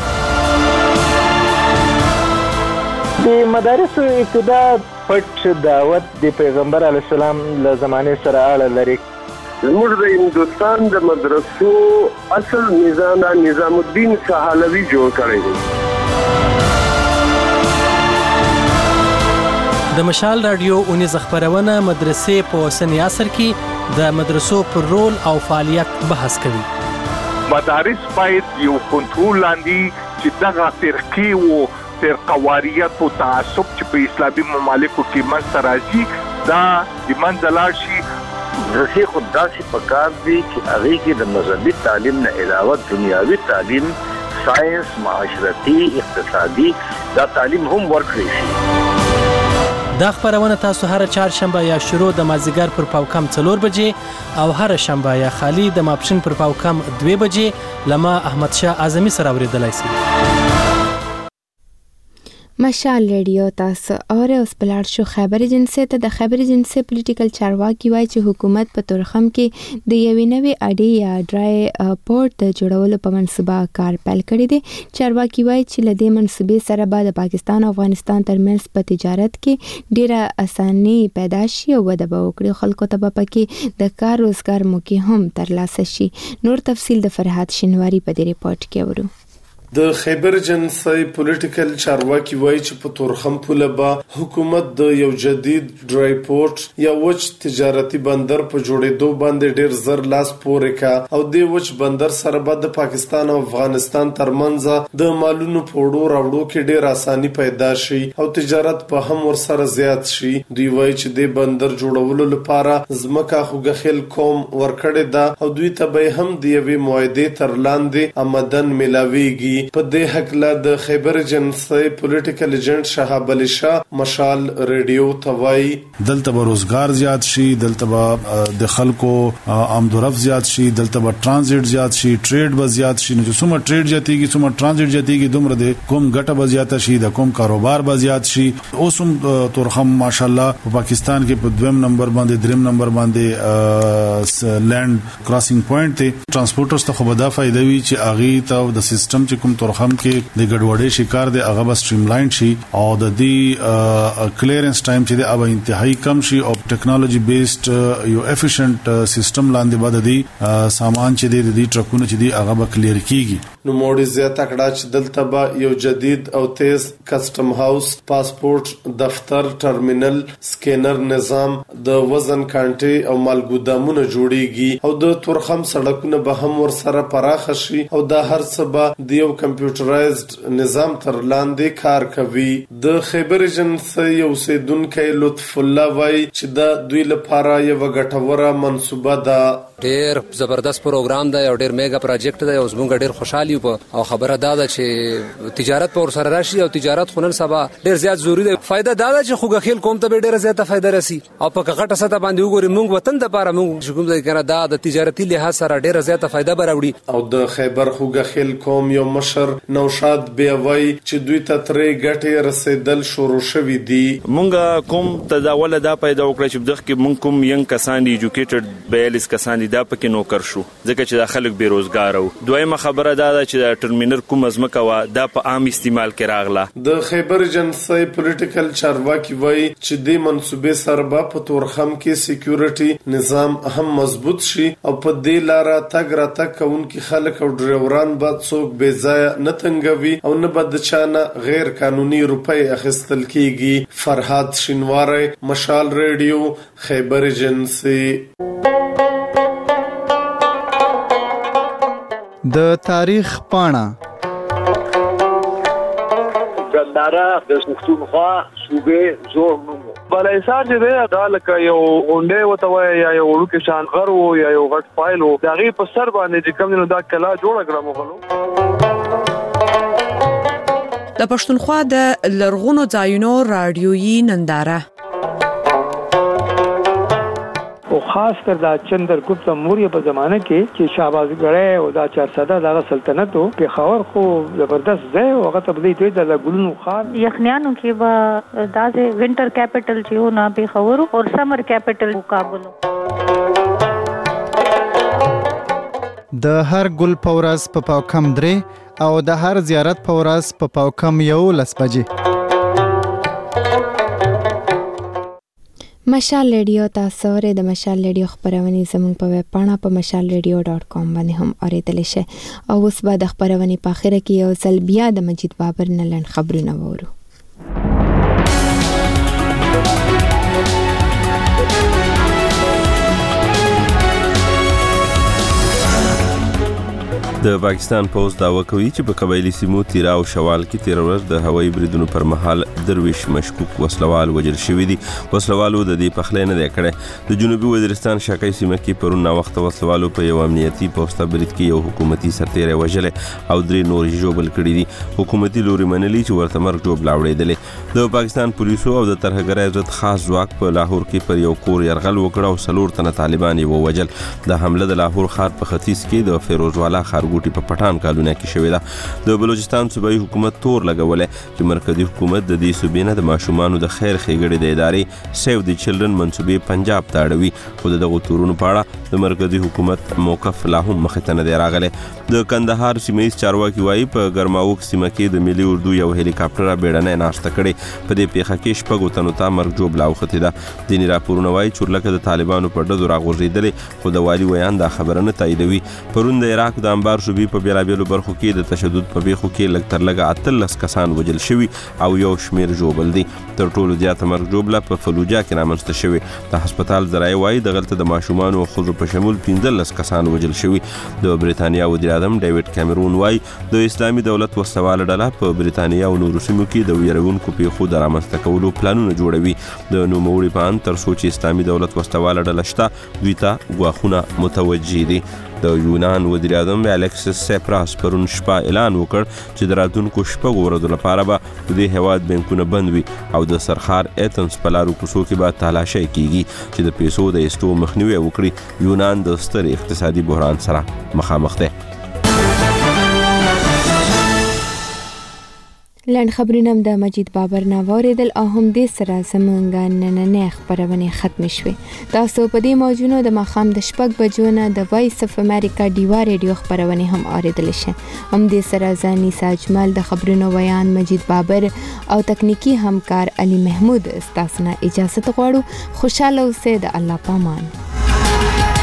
د مدارسو ابتدا پټ دعوت د پیغمبر علیه السلام له زمانه سره اړه لري. زموږ د هندوستان د مدرسو اصل نظام الدین سهالوی جوړ کړی دی. د مشال رادیو اونیز خبرونه مدرسې په اوسنی عصر کې د مدرسو پر رول او فعالیت بحث کوي. مدارس باید یو کنټرول لاندې چې دغه فرقې او فرقواریت او تعصب چې په اسلامي ممالکو کې منځته راځي دا د منځه لاړ شي. مدرسې خو داسې پکار دي چې هغې کې د مذهبي تعلیم نه علاوه دنیاوي تعلیم ساینس معاشرتي اقتصادي دا تعلیم هم ورکړی شي. دا خبرونه تاسو هر چهارشنبه یا شروع د مازیګر پر پاوکم 4 بجې او هر شنبه یا خالی د ماپښین پر پاوکم 2 بجې لما احمد شاه اعظمي سره اوریدلای شئ. مشال ریډیو تاسو اوره اوس بلار شو خبر ایجنسی ته د خبر ایجنسی پولیټیکل چارواکي وایي چې حکومت په تورخم کې د یوې نوې اډې یا ډرای پورت د جوړولو په منصوبه کار پیل کړی دی. چارواکي وایي چې له دې منصوبې سره به د پاکستان او افغانستان ترمنځ په تجارت کې ډیره اساني پیدا شي او وده به وکړي. خلکو ته به پکې د کار روزګار موقع هم ترلاسه شي. نور تفصیل د فرحات شینواری په دې ریپورت کې اورو. د خیبر جنسي پولیټیکل چارواکي وایي چې په تورخم پوله به حکومت د یو جدید ډرای پورټ یا وچ تجارتي بندر په جوړېدو باندې ډېر زر لاس پورې کا او د وچ بندر سره به د پاکستان او افغانستان ترمنځ د مالونو په وړو راوړو کې ډېر اساني پیدا شي او تجارت په هم ورسره زیات شي. دوی وایي چې د بندر جوړولو لپاره ځمکه خوګخیل قوم ورکړې ده او دوی ته به هم د یوې معاهدې تر لاندې آمدن ملاويږي. په دې حق له د خیبر جنسي پولیټیکل ایجنټ شهاب علي شاه مشال ریډیو توای دلته به روزګار زیات شي، دلته به د خلکو آمد و رفت زیات شي، دلته به ترانزیت زیات شي، ټریډ به زیات شي. نو څومره ټریډ زیاتېږي څومره ترانزیت زیاتېږي دومره د کوم ګټه به زیات شي، د کوم کاروبار به زیات شي. اوس هم تورخم ماشاءالله په پاکستان کې په دویم نمبر باندې دریم نمبر باندې لینډ کراسینګ پوینټ ته ترانسپورټرز ته خو به دا فائدہ وي چې اغه ته د سیستم چې کوم تورخم کې د ګډوډۍ شکار دی هغه به سټریم لاین شي او د دې کلیرنس ټایم چې دی هغه انتهایی کم شي او ټیکنالوژي بیسډ یو افیشنٹ سیستم لاندې باندې دی سامان چې دی د دې ټرکونو چې دی هغه به کلیر کیږي. نو موډي زیاته کړه چې دلته به یو جدید او تیز کسٹم هاوس، پاسپورت دفتر، ټرمینل، سکینر نظام، د وزن کانټي او مال ګودامونه جوړیږي او د تورخم سړکونه به هم ورسره پراخ شي او دا هر څه به د یو کمپیوټرایزډ نظام تر لاندې کار کوي. د خیبر جنسي یو اوسیدونکو لطف الله وایي چې دا دوی لپاره یو ګټوره منصوبه ده. ډیر زبردست پروګرام دی او ډیر میگا پروجیکټ دی او زموږ ډیر خوشحالي او خبره دا ده چې تجارت په ورسره راشي او تجارت خو نن سبا ډیر زیات ضروری دی. فائدہ دا ده چې خوګخیل قوم ته ډیر زیاته فائدہ رسی او په غټه سطح باندې وګوري موږ وطن د لپاره موږ کوم ځای کنه دا د تجارتي لحاظ سره ډیر زیاته فائدہ براوړي. او د خیبر خوګخیل قوم یو مشر نوشاد بیاوي چې دوی ته ترې ګټه رسیدل شروع شوې دي. مونږ کوم تداول دا پیدا وکړ چې دغه کې مونږ کوم ینګ کسان دي ایجوکیټډ 42 کسان دي دا پکې نوکر شو ځکه چې د خلک بیروزګار او دویمه خبره دا ده چې د ټرمینل کوم ازمکه وا دا په عام استعمال کې راغله. د خیبر جنسي پولیټیکل چارواکي وایي چې د منصوبې سره په تورخم کې سکیورټي نظام هم مضبوط شي او په دې لاره تګ راتګ کوونکي خلک او ډرایوران به څوک بې ځایه نه تنګوي او نه به د چانه غیر قانوني روپۍ اخیستل کیږي. فرهاد شینواری، مشال ریډیو، خیبر جنسي. د تاریخ پاڼه ګنداره د پښتونخوا صوبې زوړ نوم بلایسار چې دی دا لکه یو غونډې وته وای یا یو وړوکی شان غر وو یا یو غټ فایل وو د هغې په سر باندې چې کوم دا کلا جوړه کړه مغلو. د پښتونخوا د لرغونو ځایونو رادیويي ننداره او خاص کر دا چندرګپت موریه په زمانه کې چې شهبازګړی او دا 400 دغه سلطنت او پېښور خو زبردست ځای او هغه تبلیغ دی د ګلونو خار یخنیانو کې به دا چې وینټر کیپټل چې و نه پېښور او سمر کیپټل کابل. د هر ګل پورس په پاوکم درې او د هر زیارت پورس په پاوکم 11 بجې. مشال ریډیو تاسو لري د مشال ریډیو خبرونه زموږ په ویب پاڼه په mashalradio.com باندې هم اوریدلی شئ. او اوس به د خبرونه په اخر کې یو ځل بیا د مجید بابر نه لن خبرونه وورو. د پاکستان پوز داوا کوي چې په قبایلی سیمو تیرا او شوال کې 13 ورځ د هوایي بریدونو پر مهال درویش مشکوک وسلوال وژل شوی دي. وسلوالو د دې پخلې نه کړي. د جنوبي وزیرستان شاکای سیمه کې پرون وخت وسلوالو په یو امنیتي پوسټه برید کې یو حکومتي سرتیری وژل او 3 نور ژوبل کړي دي. حکومتي لوري منلي چې ورته مرګ جوړ لاوړېدل. د پاکستان پولیسو او د ترهګرۍ عزت خاص ځواک په لاهور کې پر یو کور يرغل وکړ او 4 تنه طالبان یې ووجل. د حمله د لاهور ښار په ختیځ کې د فیروزوالا ښار ګوټي په پټان کالونه کې شوې ده. د بلوچستان صوبایي حکومت تور لګولې چې مرکزی حکومت د دې صوبې نه د ماشومانو د خیر ښېګړې د ادارې سیو دی چلډرن منصوبې پنجاب ته اړوي. خو دغه تورونو په اړه د مرکزی حکومت موقف لا هم مخې ته نه دی راغلی. د کندهار سیمه ییز چارواکي وایي په ګرماوک سیمه کې د ملي اردو یو هلیکاپټر بیړنۍ ناشته کړې په دې پیښه کې شپږو تنو ته مرګ ژوبله اوختې ده. ځینې راپورونه وایي چورلکه د طالبانو په ډزو راغورځېدلې، خو د والي ویان دا خبره نه تاییدوي. پرون د عراق د انبار صوبې په بېلابېلو برخو کې د تشدد په پیښو کې لږ تر لږه 18 کسان وژل شوي او یو شمېر ژوبل دي. تر ټولو زیاته مرګ ژوبله په فلوجا کې رامنځته شوې. د هسپتال ذرایع وایي دغلته د ماشومانو او ښځو په شمول 15 کسان وژل شوي. د بریتانیا وزیر اعظم ډیوډ کیمرون وایي د اسلامي دولت وسله ډله په بریتانیا او نورو سیمو کې د ویرونکو پیښو د رامنځته کولو پلانونه جوړوي. د نوموړي په اند تر څو چې اسلامي دولت وسله ډله شته دوی ته ګواښونه متوجه دي. د یونان وزیر اعظم الیکسیس سیپراس پرون شپه اعلان وکړ چې د راتلونکو شپږو ورځو لپاره به د دې هیواد بانکونه بند وي او د سرخار ایتنز په لارو کوڅو کې به تالاشۍ کیږي چې د پیسو د ایستو مخنیوی وکړي. یونان د ستر اقتصادي بحران سره مخامخ دی. لنډ خبرونه د مجید بابر نه واوریدل او هم دې سره زمونږ نننۍ خپرونې ختم شوې. تاسو په دې موضوعونو د ماښام د 6 بجو نه د وایس اف امریکا ډیوا ریډیو خپرونې هم اوریدلی شئ. هم دې سره زه نیسا اجمل د خبرونو ویان مجید بابر او تکنیکی همکار علي محمود ستاسو نه اجازه غواړو. خوشاله اوسئ. د الله پامان.